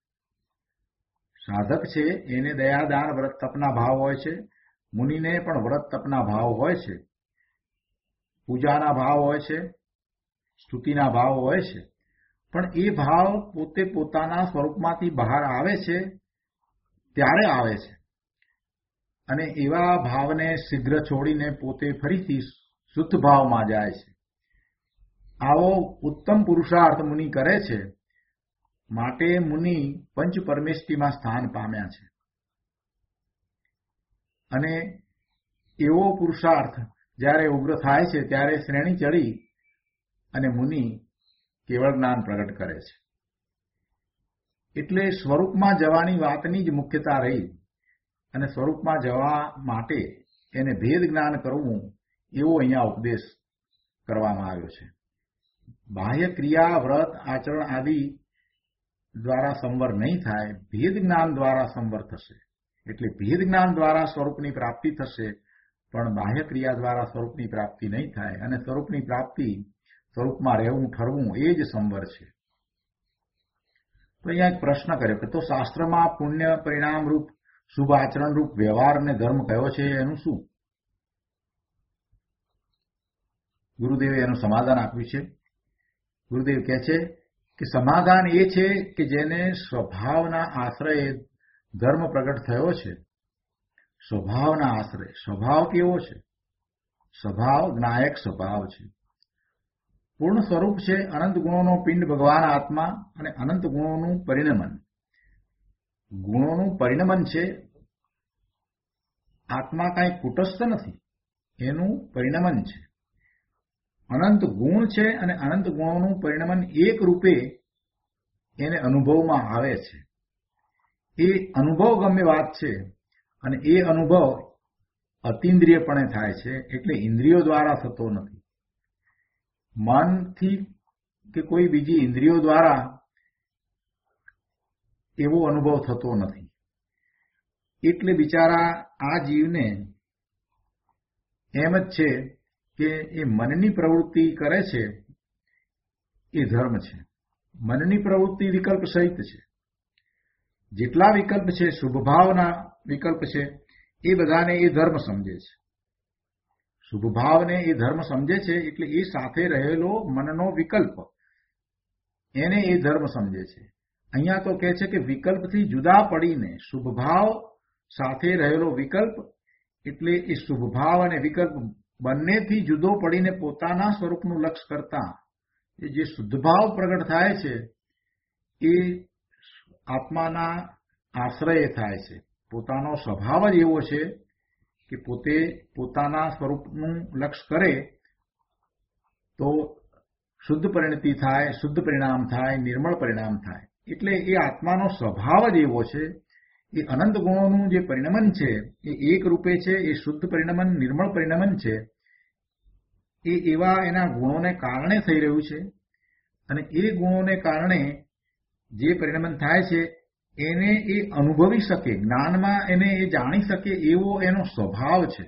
S2: સાધક છે એને દયાદાન વ્રત તપના ભાવ હોય છે, મુનિને પણ વ્રત તપના ભાવ હોય છે, પૂજાના ભાવ હોય છે, સ્તુતિના ભાવ હોય છે. પણ એ ભાવ પોતે પોતાના સ્વરૂપમાંથી બહાર આવે છે ત્યારે આવે છે અને એવા ભાવને શીઘ્ર છોડીને પોતે ફરીથી શુદ્ધ ભાવમાં જાય છે. આવો ઉત્તમ પુરુષાર્થ મુનિ કરે છે, માટે મુનિ પંચ પરમેષ્ટિમાં સ્થાન પામ્યા છે. અને એવો પુરુષાર્થ જ્યારે ઉગ્ર થાય છે ત્યારે શ્રેણી ચડી અને મુનિ કેવળ જ્ઞાન પ્રગટ કરે છે. એટલે સ્વરૂપમાં જવાની વાતની જ મુખ્યતા રહી અને સ્વરૂપમાં જવા માટે એને ભેદ જ્ઞાન કરવું એવો અહીંયા ઉપદેશ કરવામાં આવ્યો છે. બાહ્ય ક્રિયા વ્રત આચરણ આદિ દ્વારા સંવર નહીં થાય, ભેદ જ્ઞાન દ્વારા સંવર થશે. એટલે ભેદ જ્ઞાન દ્વારા સ્વરૂપની પ્રાપ્તિ થશે, પણ બાહ્ય ક્રિયા દ્વારા સ્વરૂપની પ્રાપ્તિ નહીં થાય. અને સ્વરૂપની પ્રાપ્તિ સ્વરૂપમાં રહેવું ઠરવું એ જ સંવર છે. તો અહીંયા એક પ્રશ્ન કર્યો કે તો શાસ્ત્રમાં પુણ્ય પરિણામ રૂપ શુભ આચરણ રૂપ વ્યવહાર અને ધર્મ કયો છે, એનું શું? ગુરુદેવે એનું સમાધાન આપ્યું છે. ગુરુદેવ કહે છે કે સમાધાન એ છે કે જેને સ્વભાવના આશ્રયે ધર્મ પ્રગટ થયો છે. સ્વભાવના આશ્રય. સ્વભાવ કેવો છે? સ્વભાવ જ્ઞાયક સ્વભાવ છે. પૂર્ણ સ્વરૂપ છે. અનંત ગુણોનો પિંડ ભગવાન આત્મા અને અનંત ગુણોનું પરિણમન. ગુણોનું પરિણમન છે. આત્મા કાંઈ કુટસ્થ નથી, એનું પરિણમન છે. અનંત ગુણ છે અને અનંત ગુણોનું પરિણમન એક રૂપે એને અનુભવમાં આવે છે. એ અનુભવ ગમે વાત છે અને એ અનુભવ અતિન્દ્રિયપણે થાય છે, એટલે ઇન્દ્રિયો દ્વારા થતો નથી. મનથી કે કોઈ બીજી ઇન્દ્રિયો દ્વારા એવો અનુભવ થતો નથી. એટલે બિચારા આ જીવને એમ જ છે કે એ મનની પ્રવૃત્તિ કરે છે એ ધર્મ છે. મનની પ્રવૃત્તિ વિકલ્પ સહિત છે. જેટલા વિકલ્પ છે, શુભભાવના વિકલ્પ છે, એ બધાને એ ધર્મ સમજે છે. શુભભાવને એ ધર્મ સમજે છે એટલે એ સાથે રહેલો મનનો વિકલ્પ એને એ ધર્મ સમજે છે. અહીંયા તો કહે છે કે વિકલ્પથી જુદા પડીને શુભભાવ સાથે રહેલો વિકલ્પ, એટલે એ શુભભાવ અને વિકલ્પ બંનેથી જુદો પડીને પોતાના સ્વરૂપનું લક્ષ્ય કરતા એ જે શુદ્ધભાવ પ્રગટ થાય છે એ આત્માના આશ્રયે થાય છે. પોતાનો સ્વભાવ જ એવો છે કે પોતે પોતાના સ્વરૂપનું લક્ષ્ય કરે તો શુદ્ધ પરિણતિ થાય, શુદ્ધ પરિણામ થાય, નિર્મળ પરિણામ થાય. એટલે એ આત્માનો સ્વભાવ જ એવો છે. એ અનંત ગુણોનું જે પરિણમન છે એ એક રૂપે છે. એ શુદ્ધ પરિણમન, નિર્મળ પરિણમન છે એ એવા એના ગુણોને કારણે થઈ રહ્યું છે. અને એ ગુણોને કારણે જે પરિણમન થાય છે એને એ અનુભવી શકે, જ્ઞાનમાં એને એ જાણી શકે એવો એનો સ્વભાવ છે.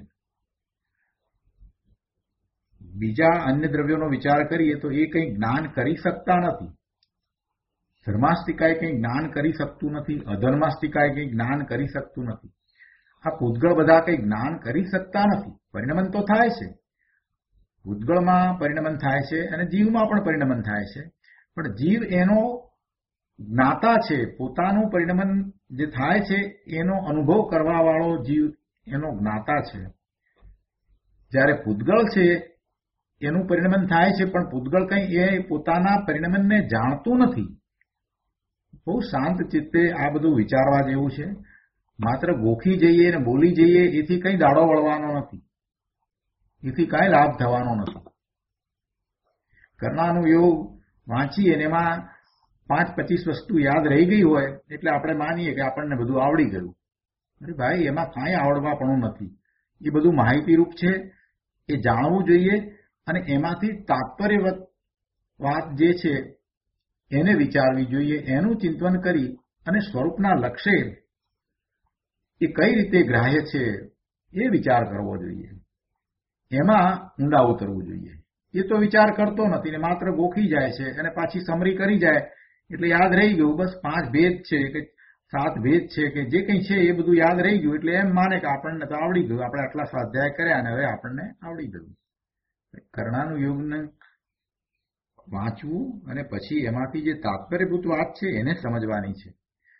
S2: બીજા અન્ય દ્રવ્યોનો વિચાર કરીએ તો એ કંઈ જ્ઞાન કરી શકતા નથી. ધર્માસ્તિકાએ કંઈ જ્ઞાન કરી શકતું નથી, અધર્માસ્તિકાએ કંઈ જ્ઞાન કરી શકતું નથી. આ પૂતગળ બધા કંઈ જ્ઞાન કરી શકતા નથી. પરિણમન તો થાય છે, પૂતગળમાં પરિણમન થાય છે અને જીવમાં પણ પરિણમન થાય છે. પણ જીવ એનો જ્ઞાતા છે. પોતાનું પરિણમન જે થાય છે એનો અનુભવ કરવા વાળો જીવ એનો જ્ઞાતા છે. જ્યારે પૂતગળ છે એનું પરિણમન થાય છે, પણ પૂતગળ કંઈ એ પોતાના પરિણમનને જાણતું નથી. બહુ શાંત ચિત્તે આ બધું વિચારવા જેવું છે. માત્ર ગોખી જઈએ ને બોલી જઈએ એથી કંઈ દાડો વળવાનો નથી, એથી કાંઈ લાભ થવાનો નથી. કરનાનું યોગ વાંચીએ ને એમાં પાંચ પચીસ વસ્તુ યાદ રહી ગઈ હોય એટલે આપણે માનીએ કે આપણને બધું આવડી ગયું. અરે ભાઈ, એમાં કાંઈ આવડવાપણું નથી. એ બધું માહિતીરૂપ છે, એ જાણવું જોઈએ અને એમાંથી તાત્પર્ય વાત જે છે એને વિચારવી જોઈએ. એનું ચિંતન કરી અને સ્વરૂપના લક્ષ્ય એ કઈ રીતે ગ્રાહ્ય છે એ વિચાર કરવો જોઈએ. એમાં ઊંડા ઉતરવું જોઈએ. એ તો વિચાર કરતો નથી ને માત્ર ગોખી જાય છે અને પાછી સમરી કરી જાય એટલે યાદ રહી ગયું. બસ પાંચ ભેદ છે કે સાત ભેદ છે કે જે કંઈ છે એ બધું યાદ રહી ગયું એટલે એમ માને કે આપણને તો આવડી ગયું, આપણે આટલા સ્વાધ્યાય કર્યા અને હવે આપણને આવડી ગયું. કર્ણાનું યોગને વાંચવું અને પછી એમાંથી જે તાત્પર્યભૂત વાત છે એને સમજવાની છે.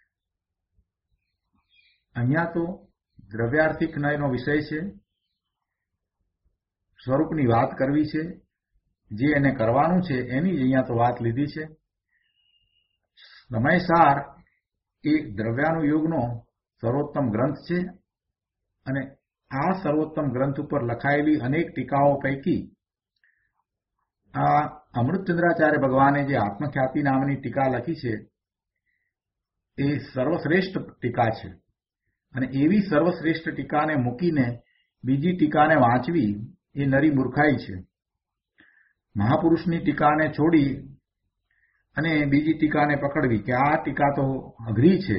S2: અહીંયા તો દ્રવ્યાર્થિક નયનો વિષય છે, સ્વરૂપની વાત કરવી છે, જે એને કરવાનું છે એની જ અહીંયા તો વાત લીધી છે. સમયસાર એ દ્રવ્યાનુયોગનો સર્વોત્તમ ગ્રંથ છે અને આ સર્વોત્તમ ગ્રંથ ઉપર લખાયેલી અનેક ટીકાઓ પૈકી આ અમૃતચંદ્રાચાર્ય ભગવાને જે આત્મખ્યાતિ નામની ટીકા લખી છે એ સર્વશ્રેષ્ઠ ટીકા છે અને એવી સર્વશ્રેષ્ઠ ટીકાને મૂકીને બીજી ટીકાને વાંચવી એ નરી મૂર્ખાઈ છે. મહાપુરુષની ટીકાને છોડી અને બીજી ટીકાને પકડવી કે આ ટીકા તો અઘરી છે,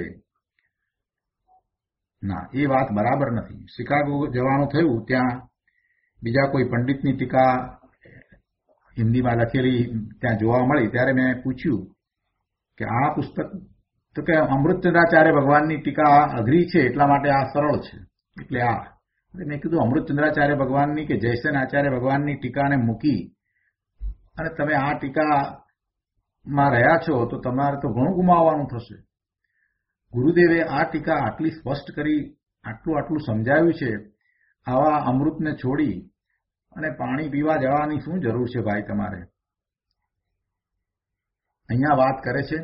S2: ના, એ વાત બરાબર નથી. શિકાગો જવાનું થયું, ત્યાં બીજા કોઈ પંડિતની ટીકા હિન્દીમાં લખેલી ત્યાં જોવા મળી ત્યારે મેં પૂછ્યું કે આ પુસ્તક તો કે અમૃતચંદ્રાચાર્ય ભગવાનની ટીકા અઘરી છે એટલા માટે આ સરળ છે એટલે આ. મેં કીધું અમૃતચંદ્રાચાર્ય ભગવાનની કે જયસેન આચાર્ય ભગવાનની ટીકાને મૂકી અને તમે આ ટીકામાં રહ્યા છો તો તમારે તો ઘણું ગુમાવવાનું થશે. ગુરુદેવે આ ટીકા આટલી સ્પષ્ટ કરી, આટલું આટલું સમજાવ્યું છે, આવા અમૃતને છોડી અને પાણી પીવા જવાની શું જરૂર છે ભાઈ તમારે? અહીંયા વાત કરે છે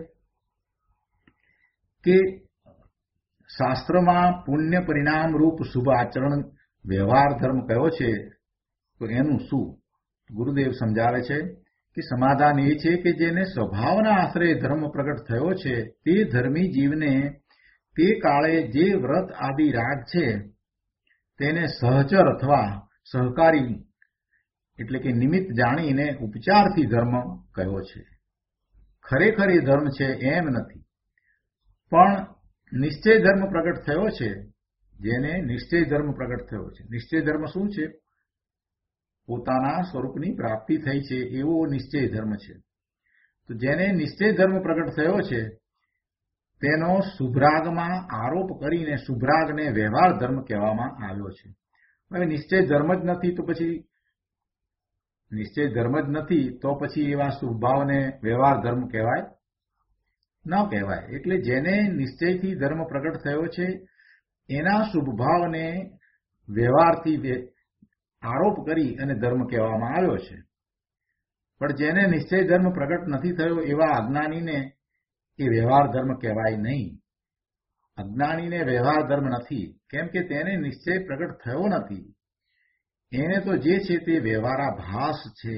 S2: કે શાસ્ત્રમાં પુણ્ય પરિણામ રૂપ શુભ આચરણ વ્યવહાર ધર્મ કયો છે તો એનું શું? ગુરુદેવ સમજાવે છે કે સમાધાન એ છે કે જેને સ્વભાવના આશ્રય ધર્મ પ્રગટ થયો છે તે ધર્મી જીવને તે કાળે જે વ્રત આદિ રાગ છે તેને સહચર અથવા સહકારી એટલે કે નિમિત્ત જાણીને ઉપચારથી ધર્મ કયો છે. ખરેખર એ ધર્મ છે એમ નથી, પણ નિશ્ચય ધર્મ પ્રગટ થયો છે. જેને નિશ્ચય ધર્મ પ્રગટ થયો છે, નિશ્ચય ધર્મ શું છે? પોતાના સ્વરૂપની પ્રાપ્તિ થઈ છે એવો નિશ્ચય ધર્મ છે. તો જેને નિશ્ચય ધર્મ પ્રગટ થયો છે તેનો શુભરાગમાં આરોપ કરીને શુભરાગને વ્યવહાર ધર્મ કહેવામાં આવ્યો છે. હવે નિશ્ચય ધર્મ જ નથી તો પછી નિશ્ચય ધર્મ જ નથી તો પછી એવા શુભભાવને વ્યવહાર ધર્મ કહેવાય? ન કહેવાય. એટલે જેને નિશ્ચયથી ધર્મ પ્રગટ થયો છે એના શુભભાવને વ્યવહારથી આરોપ કરી અને ધર્મ કહેવામાં આવ્યો છે. પણ જેને નિશ્ચય ધર્મ પ્રગટ નથી થયો એવા અજ્ઞાનીને એ વ્યવહાર ધર્મ કહેવાય નહીં. અજ્ઞાનીને વ્યવહાર ધર્મ નથી, કેમ કે તેને નિશ્ચય પ્રગટ થયો નથી. એને તો જે છે તે વ્યવહારાભાસ છે.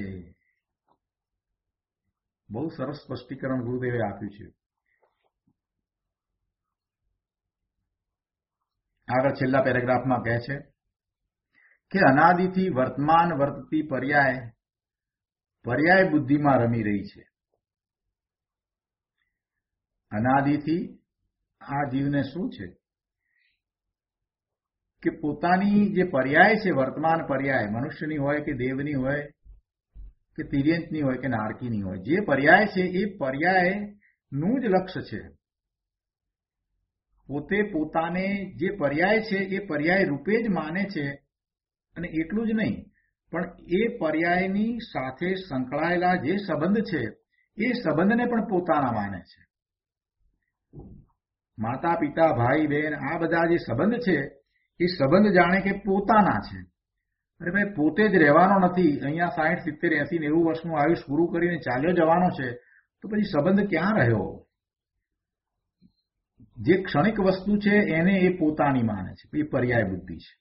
S2: બહુ સરસ સ્પષ્ટીકરણ ગુરુદેવે આપ્યું છે. આગળ છેલ્લા પેરેગ્રાફમાં કહે છે કે અનાદિથી વર્તમાન વર્તતી પર્યાય પર્યાય બુદ્ધિમાં રમી રહી છે. અનાદિથી આ જીવને શું છે કે પોતાની જે પર્યાય છે, વર્તમાન પર્યાય મનુષ્યની હોય કે દેવની હોય કે તિર્યંતની હોય કે નારકીની હોય, જે પર્યાય છે એ પર્યાયનું જ લક્ષ્ય છે. પોતે પોતાને જે પર્યાય છે એ પર્યાય રૂપે જ માને છે અને એટલું જ નહીં પણ એ પર્યાયની સાથે સંકળાયેલા જે સંબંધ છે એ સંબંધને પણ પોતાના માને છે. માતા પિતા ભાઈ બહેન આ બધા જે સંબંધ છે એ સંબંધ જાણે કે પોતાના છે. અરે ભાઈ, પોતે જ રહેવાનો નથી. અહીંયા સાહીઠ સિત્તેર એસી નેવું વર્ષનું આયુષ પૂરું કરીને ચાલ્યો જવાનો છે તો પછી સંબંધ ક્યાં રહ્યો? જે ક્ષણિક વસ્તુ છે એને એ પોતાની માને છે, એ પર્યાય બુદ્ધિ છે.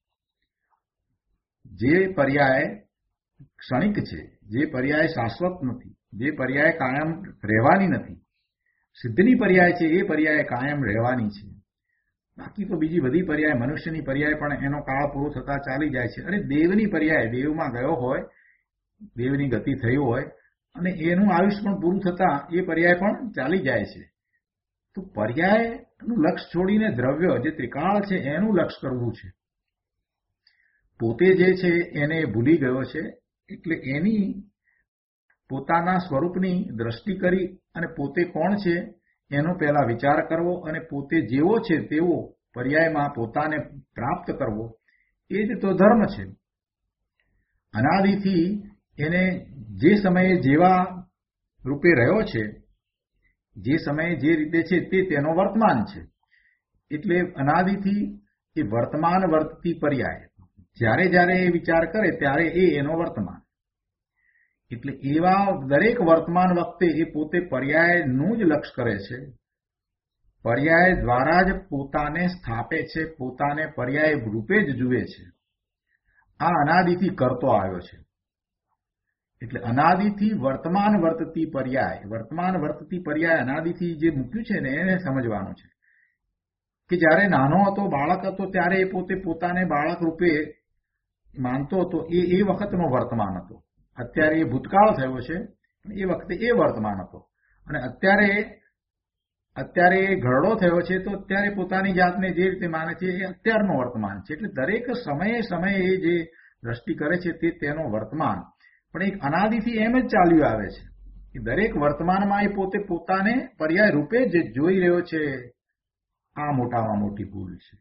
S2: જે પર્યાય ક્ષણિક છે, જે પર્યાય શાશ્વત નથી, જે પર્યાય કાયમ રહેવાની નથી, સિદ્ધની પર્યાય છે એ પર્યાય કાયમ રહેવાની છે. બાકી તો બીજી બધી પર્યાય, મનુષ્યની પર્યાય પણ એનો કાળ પૂરો થતા ચાલી જાય છે. અને દેવની પર્યાય, દેવમાં ગયો હોય, દેવની ગતિ થઈ હોય અને એનું આયુષ પણ પૂરું થતા એ પર્યાય પણ ચાલી જાય છે. તો પર્યાયનું લક્ષ છોડીને દ્રવ્ય જે ત્રિકાળ છે એનું લક્ષ કરવું છે. પોતે જે છે એને ભૂલી ગયો છે, એટલે એની પોતાના સ્વરૂપની દ્રષ્ટિ કરી અને પોતે કોણ છે એનો પહેલા વિચાર કરવો અને પોતે જેવો છે તેવો પર્યાયમાં પોતાને પ્રાપ્ત કરવો, એ જ તો ધર્મ છે. અનાદિથી એને જે સમયે જેવા રૂપે રહ્યો છે, જે સમયે જે રીતે છે તે તેનો વર્તમાન છે. એટલે અનાદિથી એ વર્તમાન વર્તતી પર્યાય, જ્યારે જ્યારે એ વિચાર કરે ત્યારે એ એનો વર્તમાન. એટલે એવા દરેક વર્તમાન વખતે એ પોતે પર્યાયનું જ લક્ષ કરે છે, પર્યાય દ્વારા જ પોતાને સ્થાપે છે, પોતાને પર્યાય રૂપે જ જુએ છે. આ અનાદિથી કરતો આવ્યો છે. એટલે અનાદિથી વર્તમાન વર્તતી પર્યાય, વર્તમાન વર્તતી પર્યાય અનાદિથી જે મૂક્યું છે ને એને સમજવાનું છે કે જ્યારે નાનો હતો, બાળક હતો, ત્યારે એ પોતે પોતાને બાળક રૂપે માનતો હતો. એ એ વખતનો વર્તમાન હતો. અત્યારે એ ભૂતકાળ થયો છે, પણ એ વખતે એ વર્તમાન હતો. અને અત્યારે અત્યારે એ ઘરડો થયો છે, તો અત્યારે પોતાની જાતને જે રીતે માને છે એ અત્યારનો વર્તમાન છે. એટલે દરેક સમયે સમયે એ જે દ્રષ્ટિ કરે છે તે તેનો વર્તમાન. પણ એક અનાદિથી એમ જ ચાલ્યું આવે છે કે દરેક વર્તમાનમાં એ પોતે પોતાને પર્યાય રૂપે જ જોઈ રહ્યો છે. આ મોટામાં મોટી ભૂલ છે.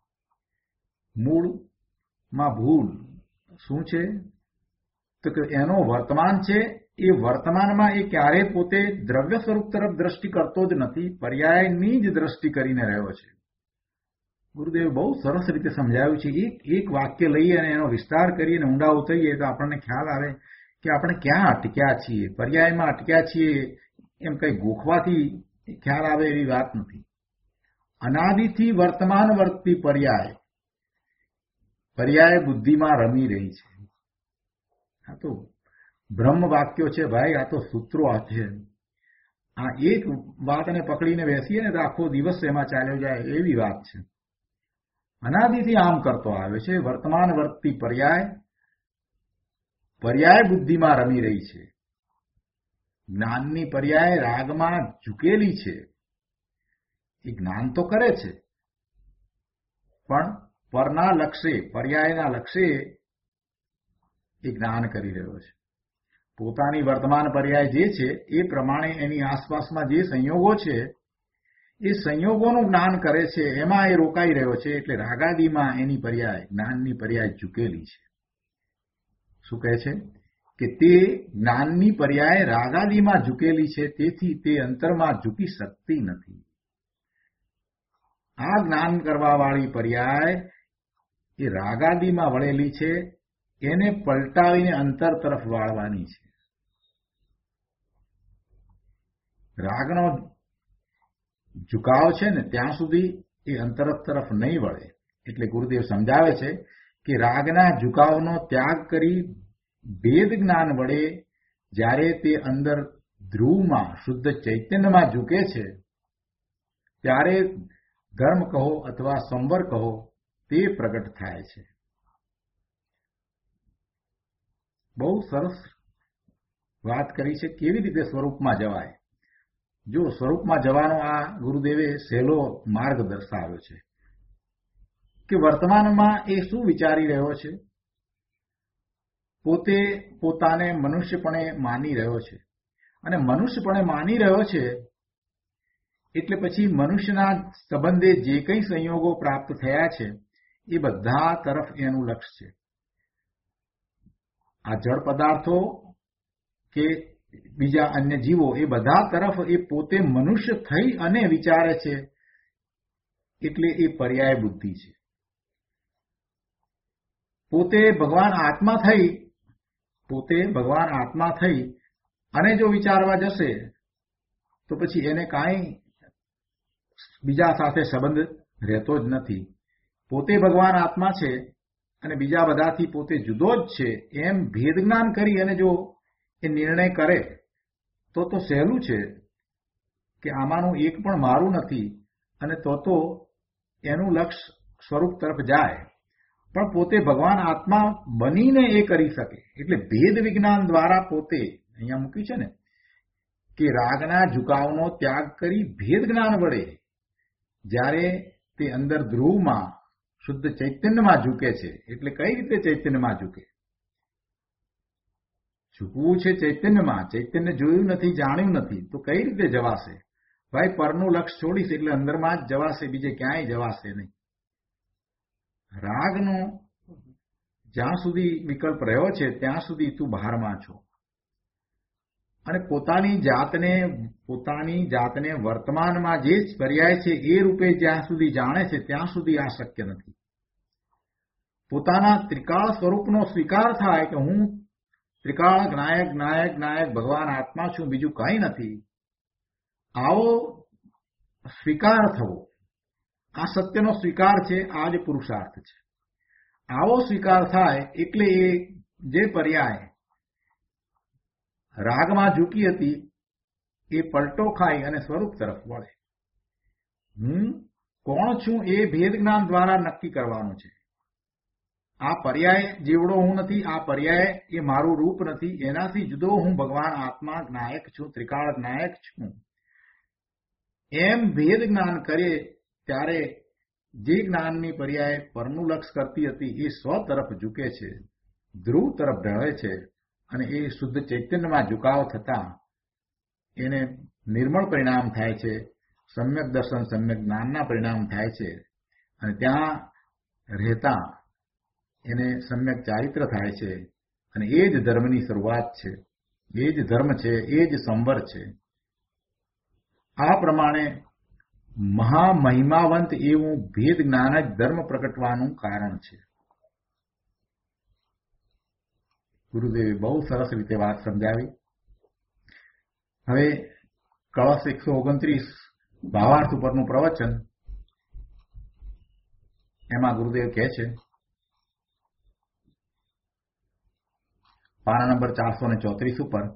S2: મૂળમાં ભૂલ શું છે? તો કે એનો વર્તમાન છે, એ વર્તમાનમાં એ ક્યારેય પોતે દ્રવ્ય સ્વરૂપ તરફ દ્રષ્ટિ કરતો જ નથી, પર્યાયની જ દ્રષ્ટિ કરીને રહ્યો છે. ગુરુદેવ બહુ સરસ રીતે સમજાવ્યું છે. એક એક વાક્ય લઈએ અને એનો વિસ્તાર કરીએ અને ઊંડા ઉતરીએ તો આપણને ખ્યાલ આવે કે આપણે ક્યાં અટક્યા છીએ, પર્યાયમાં અટક્યા છીએ. એમ કઈ ગોખવાથી ખ્યાલ આવે એવી વાત નથી. અનાદિથી વર્તમાન વર્તતી પર્યાય, પર્યાય બુદ્ધિમાં રમી રહી છે. આ તો બ્રહ્મ વાક્યો છે ભાઈ, આ તો સૂત્રો આ છે. આ એક વાતને પકડીને બેસીએ ને તો આખો દિવસ એમાં ચાલ્યો જાય એવી વાત છે. અનાદિથી આમ કરતો આવે છે. વર્તમાન વર્તતી પર્યાય, પર્યાય બુદ્ધિમાં રમી રહી છે. જ્ઞાનની પર્યાય રાગમાં ઝૂકેલી છે. એ જ્ઞાન તો કરે છે, પણ પરના લક્ષે, પર્યાયના લક્ષે એ જ્ઞાન કરી રહ્યો છે. પોતાની વર્તમાન પર્યાય જે છે એ પ્રમાણે એની આસપાસમાં જે સંયોગો છે એ સંયોગોનું જ્ઞાન કરે છે, એમાં એ રોકાઈ રહ્યો છે. એટલે રાગાદીમાં એની પર્યાય, જ્ઞાનની પર્યાય ઝૂકેલી છે. શું કહે છે કે તે જ્ઞાનની પર્યાય રાગાદીમાં ઝૂકેલી છે, તેથી તે અંતરમાં ઝૂકી શકતી નથી. આ જ્ઞાન કરવા વાળી પર્યાય એ રાગાદીમાં વળેલી છે, એને પલટાવીને અંતર તરફ વાળવાની છે. રાગનો ઝુકાવ છે ને ત્યાં સુધી એ અંતર તરફ નહીં વળે. એટલે ગુરુદેવ સમજાવે છે કે રાગના ઝુકાવનો ત્યાગ કરી ભેદ જ્ઞાન વડે જ્યારે તે અંદર ધ્રુવમાં, શુદ્ધ ચૈતન્યમાં ઝૂકે છે, ત્યારે ધર્મ કહો અથવા સંવર કહો તે પ્રગટ થાય છે. બહુ સરસ વાત કરી છે કેવી રીતે સ્વરૂપમાં જવાય. જો સ્વરૂપમાં જવાનો આ ગુરુદેવે સહેલો માર્ગ દર્શાવ્યો છે કે વર્તમાનમાં એ શું વિચારી રહ્યો છે. પોતે પોતાને મનુષ્યપણે માની રહ્યો છે, અને મનુષ્યપણે માની રહ્યો છે એટલે પછી મનુષ્યના સંબંધે જે કંઈ સંયોગો પ્રાપ્ત થયા છે એ બધા તરફ એનું લક્ષ્ય છે. આ જળ પદાર્થો કે બીજા અન્ય જીવો એ બધા તરફ એ પોતે મનુષ્ય થઈ અને વિચારે છે, એટલે એ પર્યાય બુદ્ધિ છે. પોતે ભગવાન આત્મા થઈ પોતે ભગવાન આત્મા થઈ અને જો વિચારવા જશે તો પછી એને કાંઈ બીજા સાથે સંબંધ રહેતો જ નથી. પોતે ભગવાન આત્મા છે અને બીજા બધાથી પોતે જુદો જ છે એમ ભેદ જ્ઞાન કરી અને જો એ નિર્ણય કરે તો તો સહેલું છે કે આમાંનું એક પણ મારું નથી, અને તો તો એનું લક્ષ્ય સ્વરૂપ તરફ જાય. પણ પોતે ભગવાન આત્મા બનીને એ કરી શકે. એટલે ભેદ વિજ્ઞાન દ્વારા પોતે, અહીંયા મૂક્યું છે ને કે રાગના ઝુકાવનો ત્યાગ કરી ભેદ જ્ઞાન વડે જ્યારે તે અંદર ધ્રુવમાં શુદ્ધ ચૈતન્યમાં ઝૂકે છે. એટલે કઈ રીતે ચૈતન્યમાં ઝૂકે? ઝૂકવું છે ચૈતન્યમાં. ચૈતન્ય જોયું નથી, જાણ્યું નથી, તો કઈ રીતે જવાશે? ભાઈ પરનું લક્ષ છોડીશ એટલે અંદરમાં જ જવાશે, બીજે ક્યાંય જવાશે નહીં. રાગનો જ્યાં સુધી વિકલ્પ રહ્યો છે ત્યાં સુધી તું બહારમાં છો. અને પોતાની જાતને પોતાની જાતને વર્તમાનમાં જે પર્યાય છે એ રૂપે જ્યાં સુધી જાણે છે ત્યાં સુધી આ શક્ય નથી. પોતાના ત્રિકાળ સ્વરૂપનો સ્વીકાર થાય કે હું ત્રિકાળ નાયક નાયક નાયક ભગવાન આત્મા છું, બીજું કંઈ નથી. આવો સ્વીકાર થવો, આ સત્યનો સ્વીકાર છે, આ જ પુરુષાર્થ છે. આવો સ્વીકાર થાય એટલે એ જે પર્યાય રાગમાં ઝૂકી હતી એ પલટો ખાઈ અને સ્વરૂપ તરફ વળે. હું કોણ છું એ ભેદ જ્ઞાન દ્વારા નક્કી કરવાનું છે. આ પર્યાય જેવડો હું નથી, આ પર્યાય એ મારું રૂપ નથી, એનાથી જુદો હું ભગવાન આત્મા નાયક છું, ત્રિકાળ નાયક છું. એમ ભેદ જ્ઞાન કરે ત્યારે જે જ્ઞાનની પર્યાય પરનું લક્ષ કરતી હતી એ સ્વ તરફ ઝૂકે છે, ધ્રુવ તરફ ઢળે છે. અને એ શુદ્ધ ચૈતન્યમાં ઝુકાવ થતા એને નિર્મળ પરિણામ થાય છે, સમ્યક દર્શન સમ્યક જ્ઞાનના પરિણામ થાય છે. અને ત્યાં રહેતા એને સમ્યક ચારિત્ર થાય છે. અને એ જ ધર્મની શરૂઆત છે, એ જ ધર્મ છે, એ જ સંવર છે. આ પ્રમાણે મહામહિમાવંત એવું ભેદ જ્ઞાન જ ધર્મ પ્રગટવાનું કારણ છે. ગુરુદેવે બહુ સરસ રીતે વાત સમજાવી. હવે કળશ એકસો ઓગણત્રીસ ભાવાર્થ ઉપરનું પ્રવચન, એમાં ગુરુદેવ કહે છે પાના નંબર ચારસો ને ચોત્રીસ ઉપર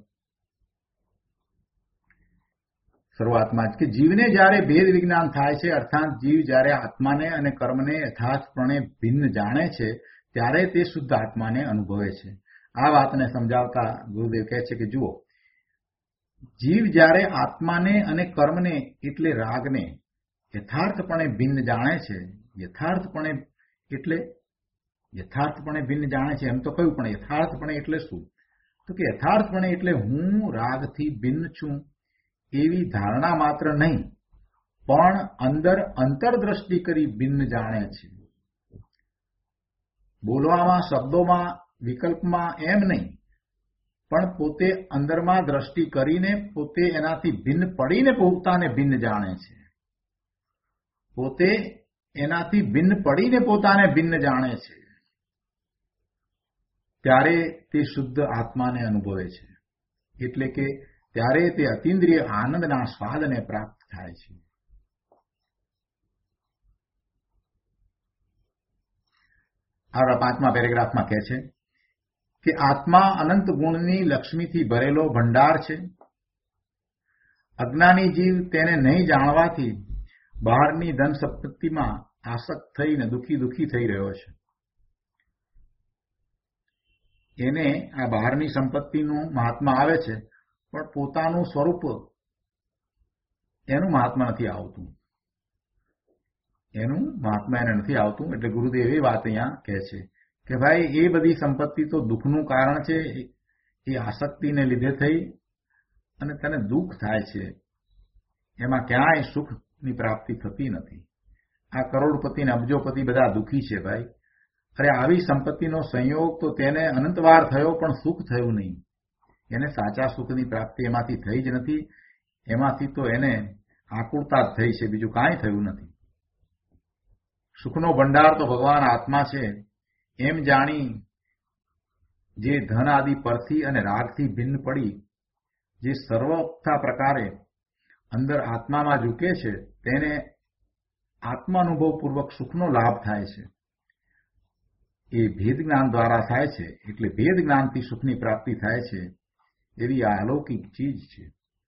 S2: શરૂઆતમાં જ કે જીવને જ્યારે ભેદ વિજ્ઞાન થાય છે, અર્થાત જીવ જ્યારે આત્માને અને કર્મને યથાર્થપણે ભિન્ન જાણે છે ત્યારે તે શુદ્ધ આત્માને અનુભવે છે. આ વાતને સમજાવતા ગુરુદેવ કહે છે કે જુઓ, જીવ જ્યારે આત્માને અને કર્મને એટલે રાગને યથાર્થપણે ભિન્ન જાણે છે, યથાર્થપણે એટલે યથાર્થપણે ભિન્ન જાણે છે એમ તો કહ્યું, પણ યથાર્થપણે એટલે શું? તો કે યથાર્થપણે એટલે હું રાગથી ભિન્ન છું એવી ધારણા માત્ર નહીં, પણ અંદર અંતરદ્રષ્ટિ કરી ભિન્ન જાણે છે. બોલવામાં, શબ્દોમાં, વિકલ્પમાં એમ નહીં, પણ પોતે અંદરમાં દ્રષ્ટિ કરીને પોતે એનાથી ભિન્ન પડીને પોતાને ભિન્ન જાણે છે. પોતે એનાથી ભિન્ન પડીને પોતાને ભિન્ન જાણે છે ત્યારે તે શુદ્ધ આત્માને અનુભવે છે. એટલે કે ત્યારે તે અતિન્દ્રિય આનંદના સ્વાદને પ્રાપ્ત થાય છે. આ પાંચમા પેરેગ્રાફમાં કહે છે કે આત્મા અનંત ગુણની લક્ષ્મીથી ભરેલો ભંડાર છે. અજ્ઞાની જીવ તેને નહીં જાણવાથી બહારની ધન સંપત્તિમાં આસક્ત થઈને દુઃખી દુઃખી થઈ રહ્યો છે. એને આ બહારની સંપત્તિનું મહાત્મા આવે છે, પણ પોતાનું સ્વરૂપ એનું મહાત્મા નથી આવતું. એનું મહાત્મા એને નથી આવતું. એટલે ગુરુદેવ એ વાત અહીંયા કહે છે કે ભાઈ એ બધી સંપત્તિ તો દુઃખનું કારણ છે. એ આસક્તિને લીધે થઈ અને તને દુઃખ થાય છે, એમાં ક્યાંય સુખની પ્રાપ્તિ થતી નથી. આ કરોડપતિ ને અબજોપતિ બધા દુઃખી છે ભાઈ. અરે આવી સંપત્તિનો સંયોગ તો તેને અનંતવાર થયો પણ સુખ થયું નહીં. એને સાચા સુખની પ્રાપ્તિ એમાંથી થઈ જ નથી. એમાંથી તો એને આકુળતા જ થઈ છે, બીજું કાંઈ થયું નથી. સુખનો ભંડાર તો ભગવાન આત્મા છે એમ જાણી જે ધન આદિ પરથી અને રાગથી ભિન્ન પડી જે સર્વથા પ્રકારે અંદર આત્મામાં ઝૂકે છે તેને આત્માનુભવપૂર્વક સુખનો લાભ થાય છે. એ ભેદ જ્ઞાન દ્વારા થાય છે. એટલે ભેદ જ્ઞાનથી સુખની પ્રાપ્તિ થાય છે એવી આ અલૌકિક ચીજ છે.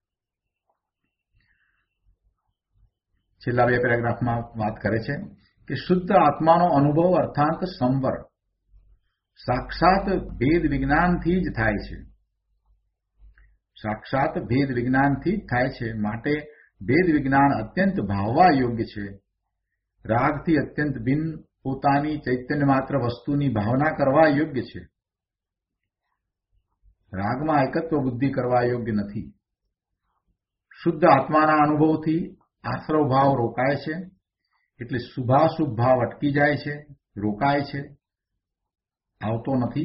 S2: છેલ્લા બે પેરેગ્રાફમાં વાત કરે છે કે શુદ્ધ આત્માનો અનુભવ અર્થાત સંવર સાક્ષાત ભેદ વિજ્ઞાનથી જ થાય છે. સાક્ષાત ભેદ વિજ્ઞાનથી જ થાય છે. માટે ભેદ વિજ્ઞાન અત્યંત ભાવવા યોગ્ય છે. રાગથી અત્યંત ભિન્ન પોતાની ચૈતન્ય માત્ર વસ્તુની ભાવના કરવા યોગ્ય છે. રાગમાં એકત્વ બુદ્ધિ કરવા યોગ્ય નથી. શુદ્ધ આત્માના અનુભવથી આશ્રવ ભાવ રોકાય છે, એટલે શુભાશુભ ભાવ અટકી જાય છે, રોકાય છે, આવતો નથી.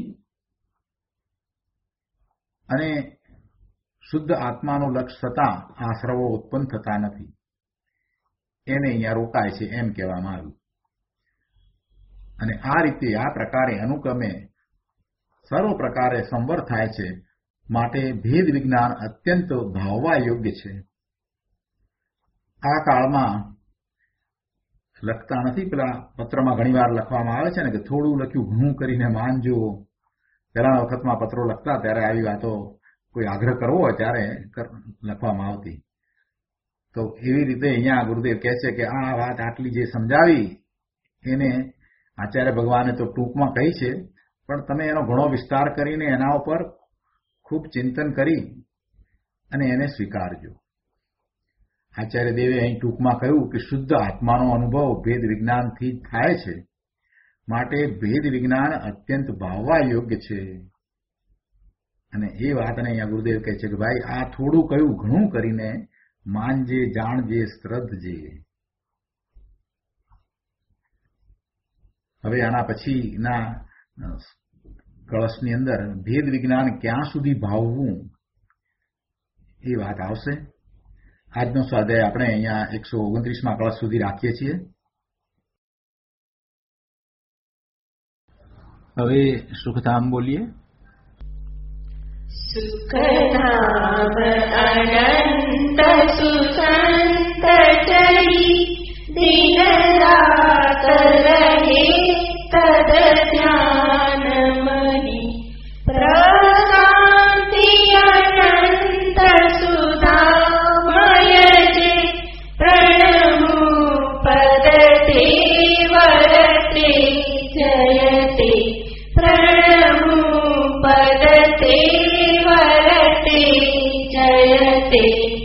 S2: અને શુદ્ધ આત્માનું લક્ષ્ય થતાં આશ્રવો ઉત્પન્ન થતા નથી. એને અહીંયા રોકાય છે એમ કહેવામાં આવ્યું. અને આ રીતે આ પ્રકારે અનુક્રમે સર્વ પ્રકારે સંવર થાય છે. માટે ભેદ વિજ્ઞાન અત્યંત ભાવવા યોગ્ય છે. આ કાળમાં લખતા નથી, પેલા પત્રમાં ઘણી વાર લખવામાં આવે છે ને કે થોડું લખ્યું ઘણું કરીને માનજો. પહેલા વખતમાં પત્રો લખતા ત્યારે આવી વાતો કોઈ આગ્રહ કરવો હોય ત્યારે લખવામાં આવતી. તો એવી રીતે અહીંયા ગુરુદેવ કહે છે કે આ વાત આટલી જે સમજાવી એને આચાર્ય ભગવાને તો ટૂંકમાં કહી છે, પણ તમે એનો ઘણો વિસ્તાર કરીને એના ઉપર ખૂબ ચિંતન કરી અને એને સ્વીકારજો. આચાર્ય દેવે અહીં ટૂંકમાં કહ્યું કે શુદ્ધ આત્માનો અનુભવ ભેદ વિજ્ઞાનથી થાય છે. માટે ભેદ વિજ્ઞાન અત્યંત ભાવવા યોગ્ય છે. અને એ વાતને અહીંયા ગુરુદેવ કહે છે કે ભાઈ આ થોડું કહ્યું ઘણું કરીને માનજે, જાણજે, શ્રદ્ધજે. હવે આના પછીના કળશની અંદર ભેદ વિજ્ઞાન ક્યાં સુધી ભાવવું એ વાત આવશે. આજનો સ્વાધ્યાય આપણે અહીંયા એકસો ઓગણત્રીસમાં કળશ સુધી રાખીએ છીએ. હવે સુખધામ બોલીએ.
S3: સુખધામ અનંત સુસંત ચરી દિન રાત રહે તદ ધ્યાન મહી પ્રશાંતિ અનંત સુધામય જે પ્રણમુ પદ તે વરતે જયતે પ્રણમુ પદ તે વરતે જયતે